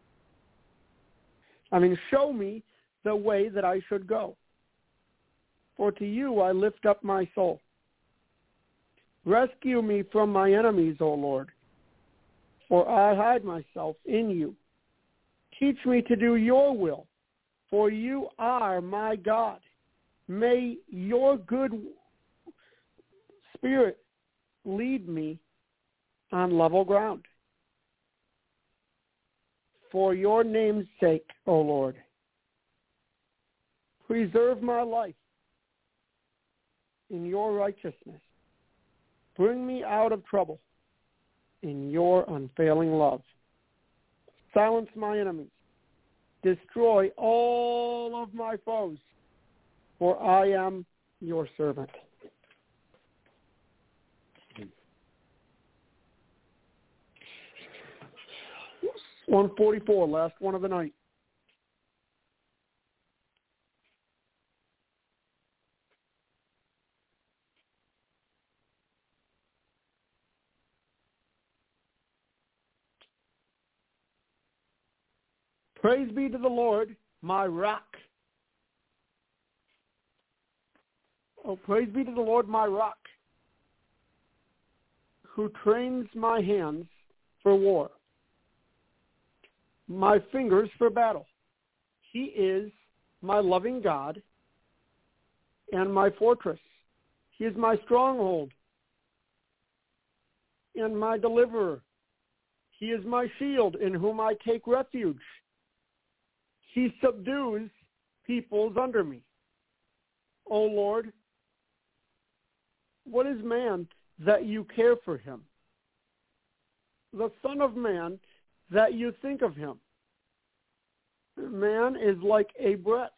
show me the way that I should go. For to you I lift up my soul. Rescue me from my enemies, O Lord, for I hide myself in you. Teach me to do your will, for you are my God. May your good spirit lead me on level ground. For your name's sake, O Lord, preserve my life in your righteousness. Bring me out of trouble in your unfailing love. Silence my enemies. Destroy all of my foes, for I am your servant. Psalm 144, last one of the night. Praise be to the Lord, my rock. Oh, praise be to the Lord, my rock, who trains my hands for war, my fingers for battle. He is my loving God and my fortress. He is my stronghold and my deliverer. He is my shield in whom I take refuge. He subdues peoples under me. O Lord, what is man that you care for him? The Son of Man that you think of him. Man is like a breath.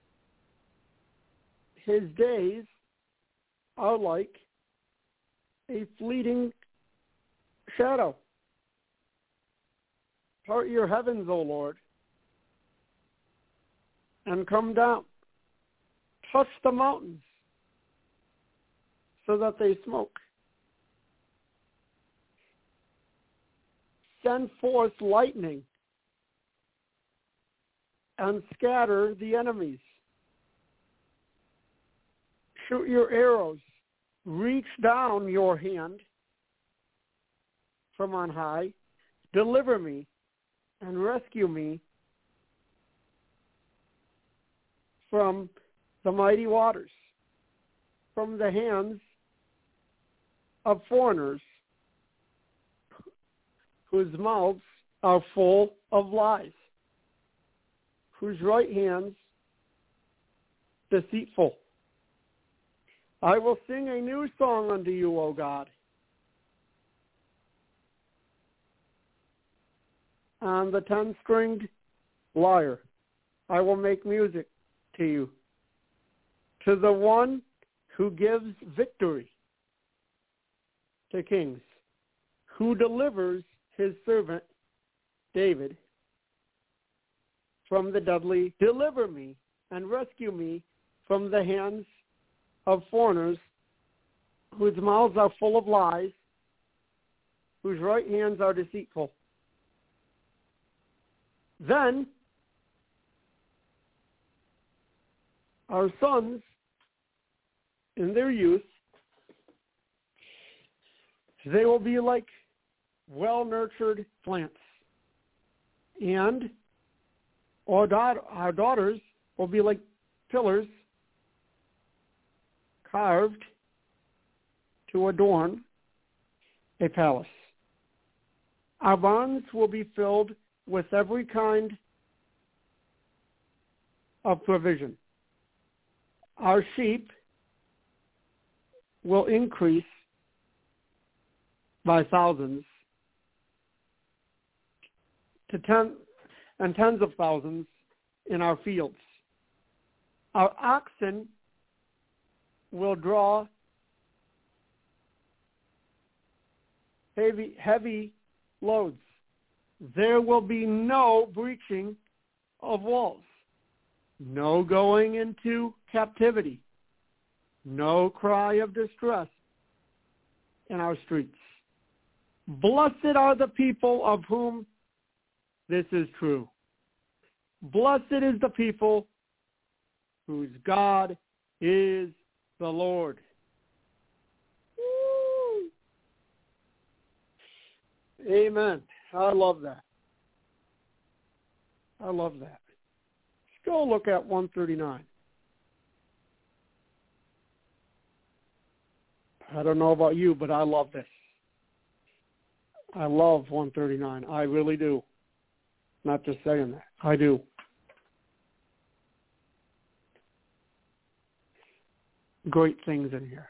His days are like a fleeting shadow. Part your heavens, O Lord, and come down. Touch the mountains so that they smoke. Send forth lightning and scatter the enemies. Shoot your arrows. Reach down your hand from on high. Deliver me and rescue me from the mighty waters, from the hands of foreigners whose mouths are full of lies, whose right hands deceitful. I will sing a new song unto you, O God. On the 10-stringed lyre, I will make music to you, to the one who gives victory to kings, who delivers his servant David from the deadly. Deliver me and rescue me from the hands of foreigners whose mouths are full of lies, whose right hands are deceitful. Then our sons in their youth, they will be like well-nurtured plants. And our daughters will be like pillars carved to adorn a palace. Our barns will be filled with every kind of provision. Our sheep will increase by thousands to tens of thousands in our fields. Our oxen will draw heavy loads. There will be no breaching of walls, no going into captivity, no cry of distress in our streets. Blessed are the people of whom this is true. Blessed is the people whose God is the Lord. Woo. Amen. I love that. I love that. Let's go look at 139. I don't know about you, but I love this. I love 139. I really do. Not just saying that. I do. Great things in here.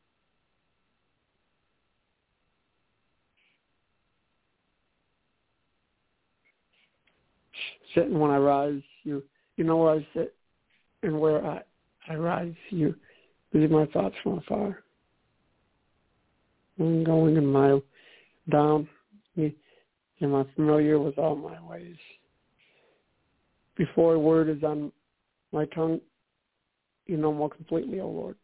Sitting when I rise, you know where I sit and where I rise, you leave my thoughts from afar. I'm going in my down, am I familiar with all my ways? Before a word is on my tongue, you know more completely, O Lord.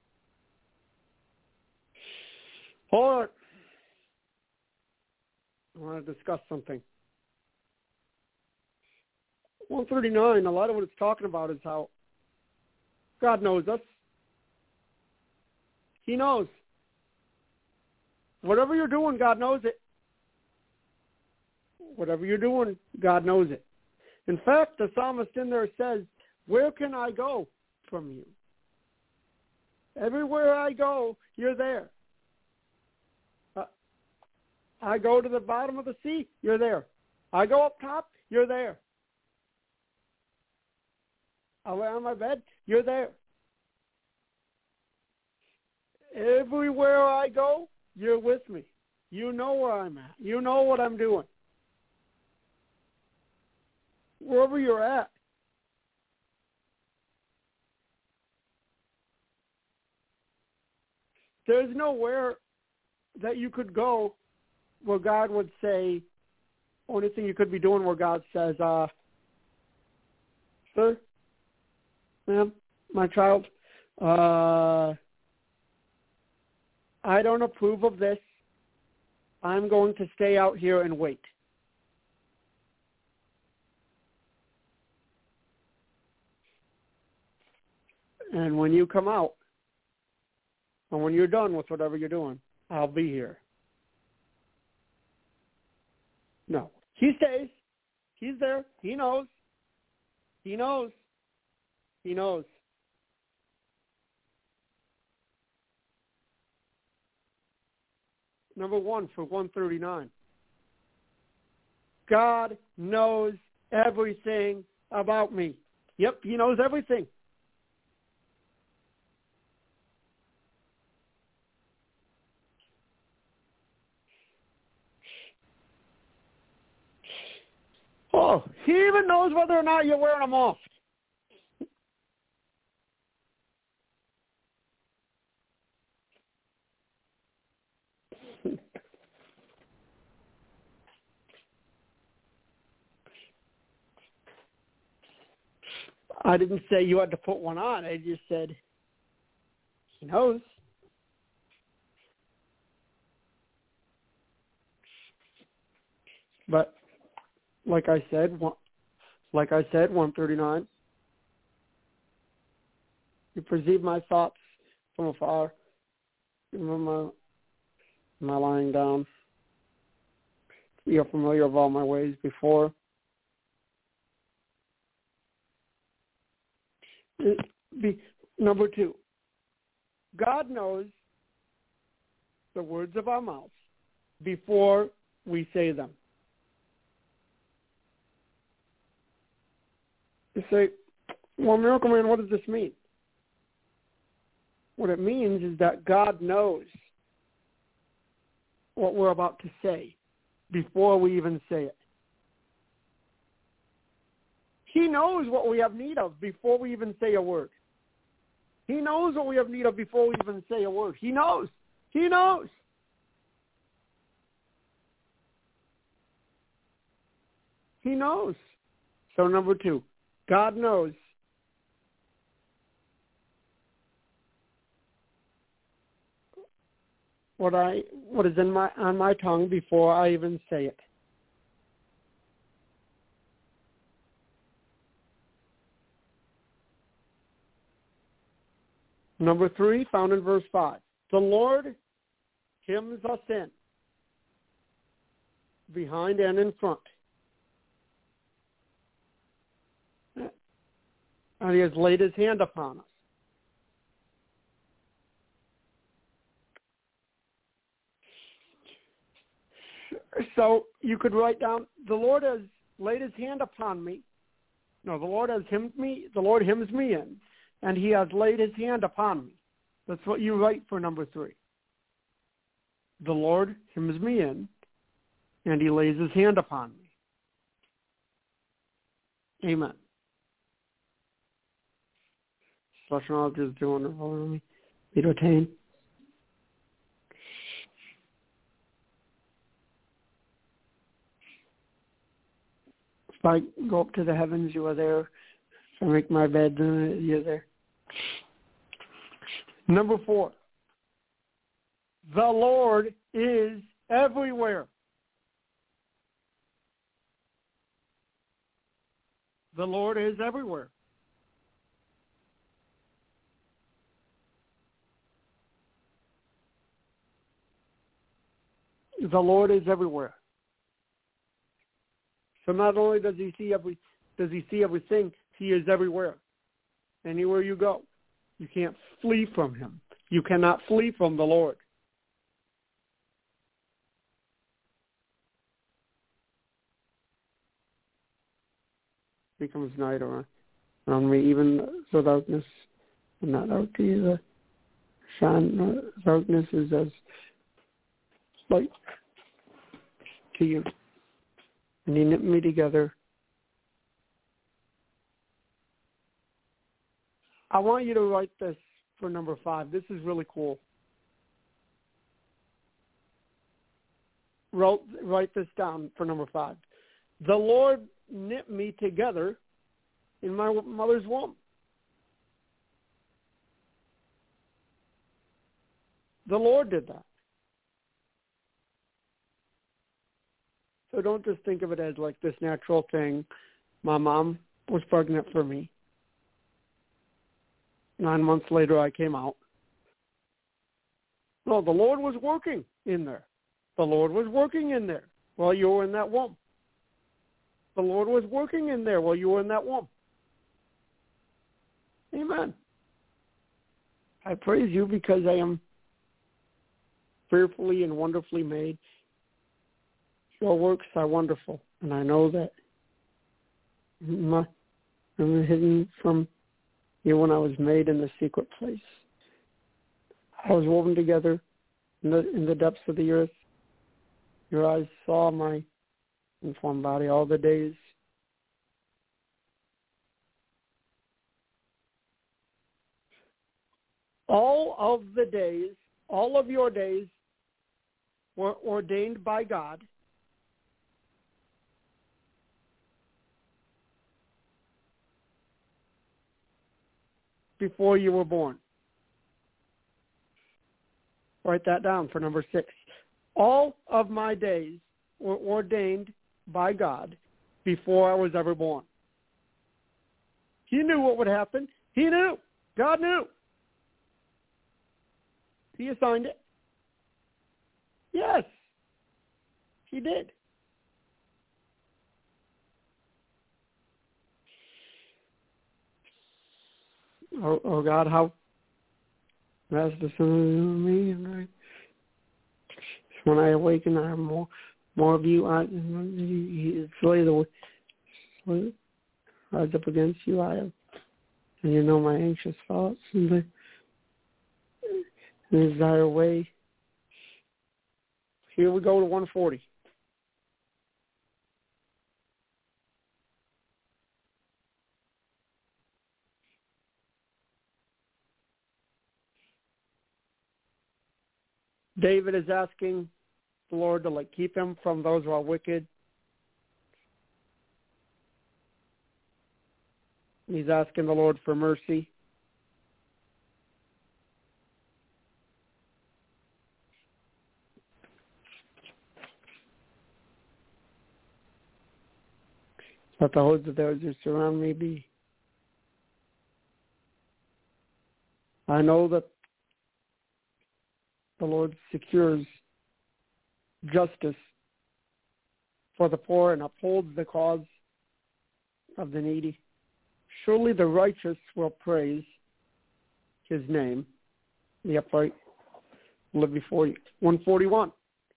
Lord, I want to discuss something. 139, a lot of what it's talking about is how God knows us. He knows. Whatever you're doing, God knows it. Whatever you're doing, God knows it. In fact, the psalmist in there says, where can I go from you? Everywhere I go, you're there. I go to the bottom of the sea, you're there. I go up top, you're there. I lay on my bed, you're there. Everywhere I go, you're with me. You know where I'm at. You know what I'm doing. Wherever you're at. There's nowhere that you could go where God would say, only thing you could be doing where God says, sir, ma'am, my child, I don't approve of this. I'm going to stay out here and wait. And when you come out, and when you're done with whatever you're doing, I'll be here. No. He stays. He's there. He knows. He knows. He knows. Number one for 139. God knows everything about me. Yep, he knows everything. Oh, he even knows whether or not you're wearing them off. I didn't say you had to put one on. I just said he knows. But like I said, 139, You perceive my thoughts from afar. You remember my lying down. You're familiar of all my ways before. Number 2, God knows the words of our mouths before we say them. You say, well, Miracle Man, what does this mean? What it means is that God knows what we're about to say before we even say it. He knows what we have need of before we even say a word. He knows what we have need of before we even say a word. He knows. He knows. He knows. So number 2, God knows what is on my tongue before I even say it. Number 3, found in verse 5. The Lord hems us in, behind and in front. And he has laid his hand upon us. So you could write down, the Lord has laid his hand upon me. No, the Lord has hemmed me. The Lord hems me in, and he has laid his hand upon me. That's what you write for number 3. The Lord hems me in, and he lays his hand upon me. Amen. Such knowledge is doing over me. Be to attain. If I go up to the heavens, you are there. If I make my bed, you're there. Number 4. The Lord is everywhere. The Lord is everywhere. The Lord is everywhere. So not only does he see everything, he is everywhere. Anywhere you go, you can't flee from him. You cannot flee from the Lord. Becomes night around me, even so darkness and not out to you. The shine darkness is as light to you. And he knit me together. I want you to write this for number 5. This is really cool. Write this down for number 5. The Lord knit me together in my mother's womb. The Lord did that. So don't just think of it as like this natural thing. My mom was pregnant for me. 9 months later, I came out. No, the Lord was working in there. The Lord was working in there while you were in that womb. The Lord was working in there while you were in that womb. Amen. I praise you because I am fearfully and wonderfully made. Your works are wonderful, and I know that I'm hidden from you when I was made in the secret place. I was woven together in the depths of the earth. Your eyes saw my informed body all the days. All of your days were ordained by God before you were born. Write that down for number 6. All of my days were ordained by God before I was ever born. He knew what would happen. He knew. God knew. He assigned it. Yes, he did. Oh God, how that's the son of me, and when I awaken, I have more of you. He slay the rise up against you. I have, and you know my anxious thoughts and the desire way. Here we go to 140. David is asking the Lord to keep him from those who are wicked. He's asking the Lord for mercy. Let the hosts of those who surround me be. I know that the Lord secures justice for the poor and upholds the cause of the needy. Surely the righteous will praise his name. The upright will live before you. 141.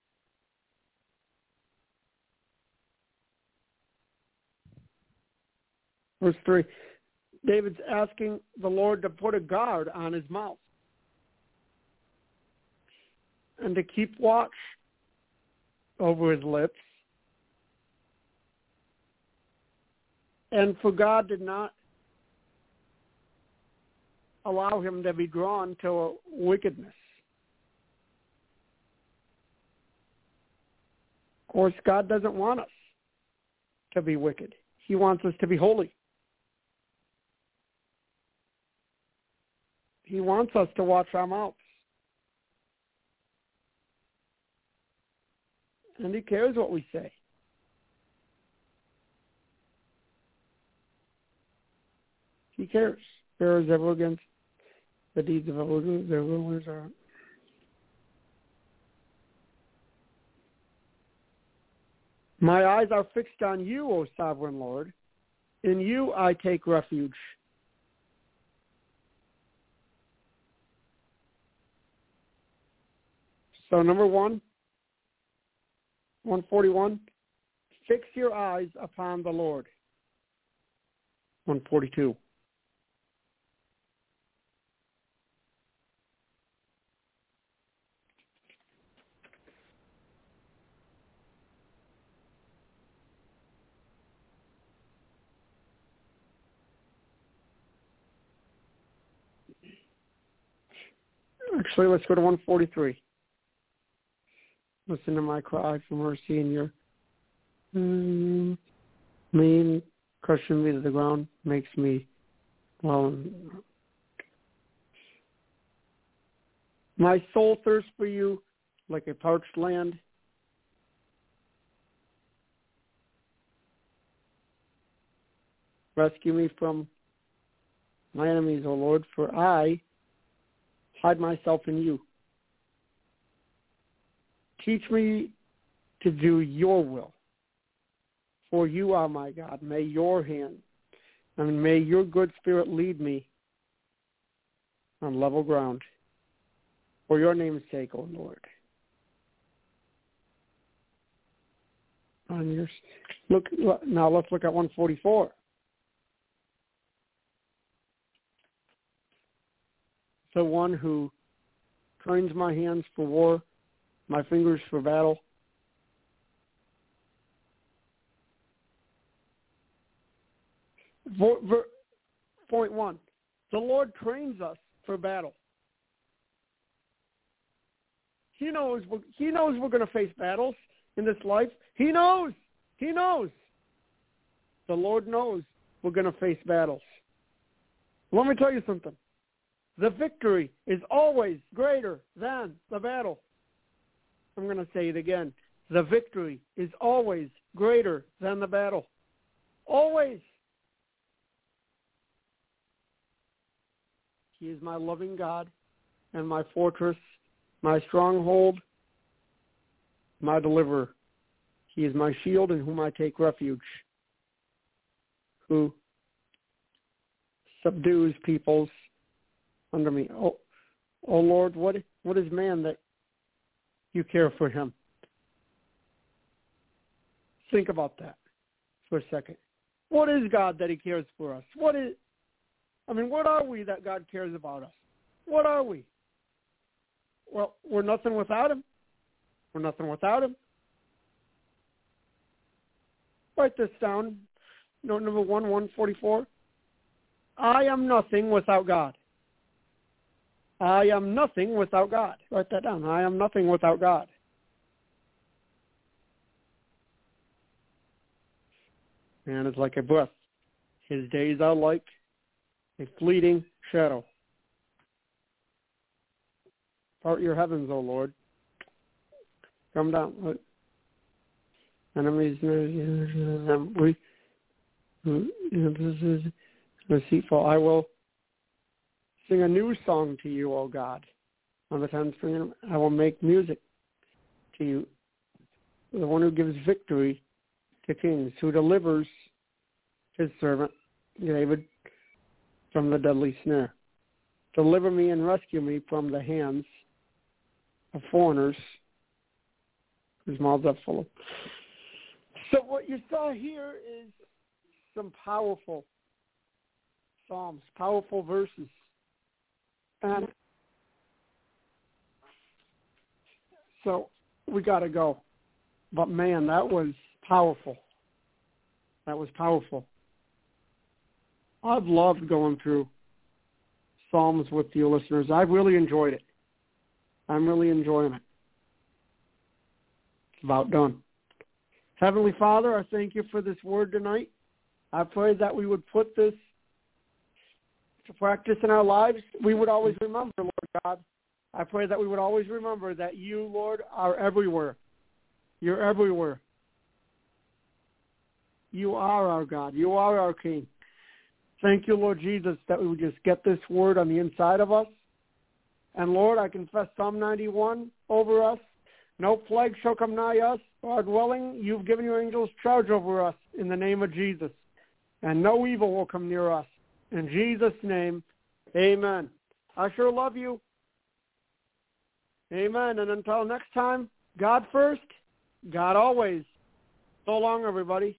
Verse 3. David's asking the Lord to put a guard on his mouth and to keep watch over his lips. And for God did not allow him to be drawn to wickedness. Of course, God doesn't want us to be wicked. He wants us to be holy. He wants us to watch our mouths. And he cares what we say. He cares. There is ever against the deeds of evildoers, their rulers are. My eyes are fixed on you, O sovereign Lord. In you I take refuge. So number 141, fix your eyes upon the Lord. 142. Actually, let's go to 143. Listen to my cry for mercy in your mean, crushing me to the ground, makes me well. My soul thirsts for you like a parched land. Rescue me from my enemies, O Lord, for I hide myself in you. Teach me to do your will, for you are my God. May your may your good spirit lead me on level ground. For your name's sake, O Lord. Now let's look at 144. The one who trains my hands for war, my fingers for battle. Point 1. The Lord trains us for battle. He knows we're going to face battles in this life. He knows. He knows. The Lord knows we're going to face battles. Let me tell you something. The victory is always greater than the battle. I'm going to say it again. The victory is always greater than the battle. Always. He is my loving God and my fortress, my stronghold, my deliverer. He is my shield in whom I take refuge, who subdues peoples under me. Oh Lord, what is man that you care for him? Think about that for a second. What is God that he cares for us? What are we that God cares about us? What are we? Well, we're nothing without him. We're nothing without him. Write this down. Note number 144. I am nothing without God. I am nothing without God. Write that down. I am nothing without God. Man is like a breath. His days are like a fleeting shadow. Part your heavens, O Lord. Come down. Enemies, this is deceitful. I will sing a new song to you, O God. On the 10th string, I will make music to you. The one who gives victory to kings, who delivers his servant David from the deadly snare. Deliver me and rescue me from the hands of foreigners whose mouths are full of. So what you saw here is some powerful psalms, powerful verses. And so we got to go. But man, that was powerful. That was powerful. I've loved going through Psalms with you listeners. I've really enjoyed it. I'm really enjoying it. It's about done. Heavenly Father, I thank you for this word tonight. I pray that we would put this to practice in our lives. We would always remember, Lord God. I pray that we would always remember that you, Lord, are everywhere. You're everywhere. You are our God. You are our King. Thank you, Lord Jesus, that we would just get this word on the inside of us. And, Lord, I confess Psalm 91 over us. No plague shall come nigh us, our dwelling. You've given your angels charge over us in the name of Jesus. And no evil will come near us. In Jesus' name, amen. I sure love you. Amen. And until next time, God first, God always. So long, everybody.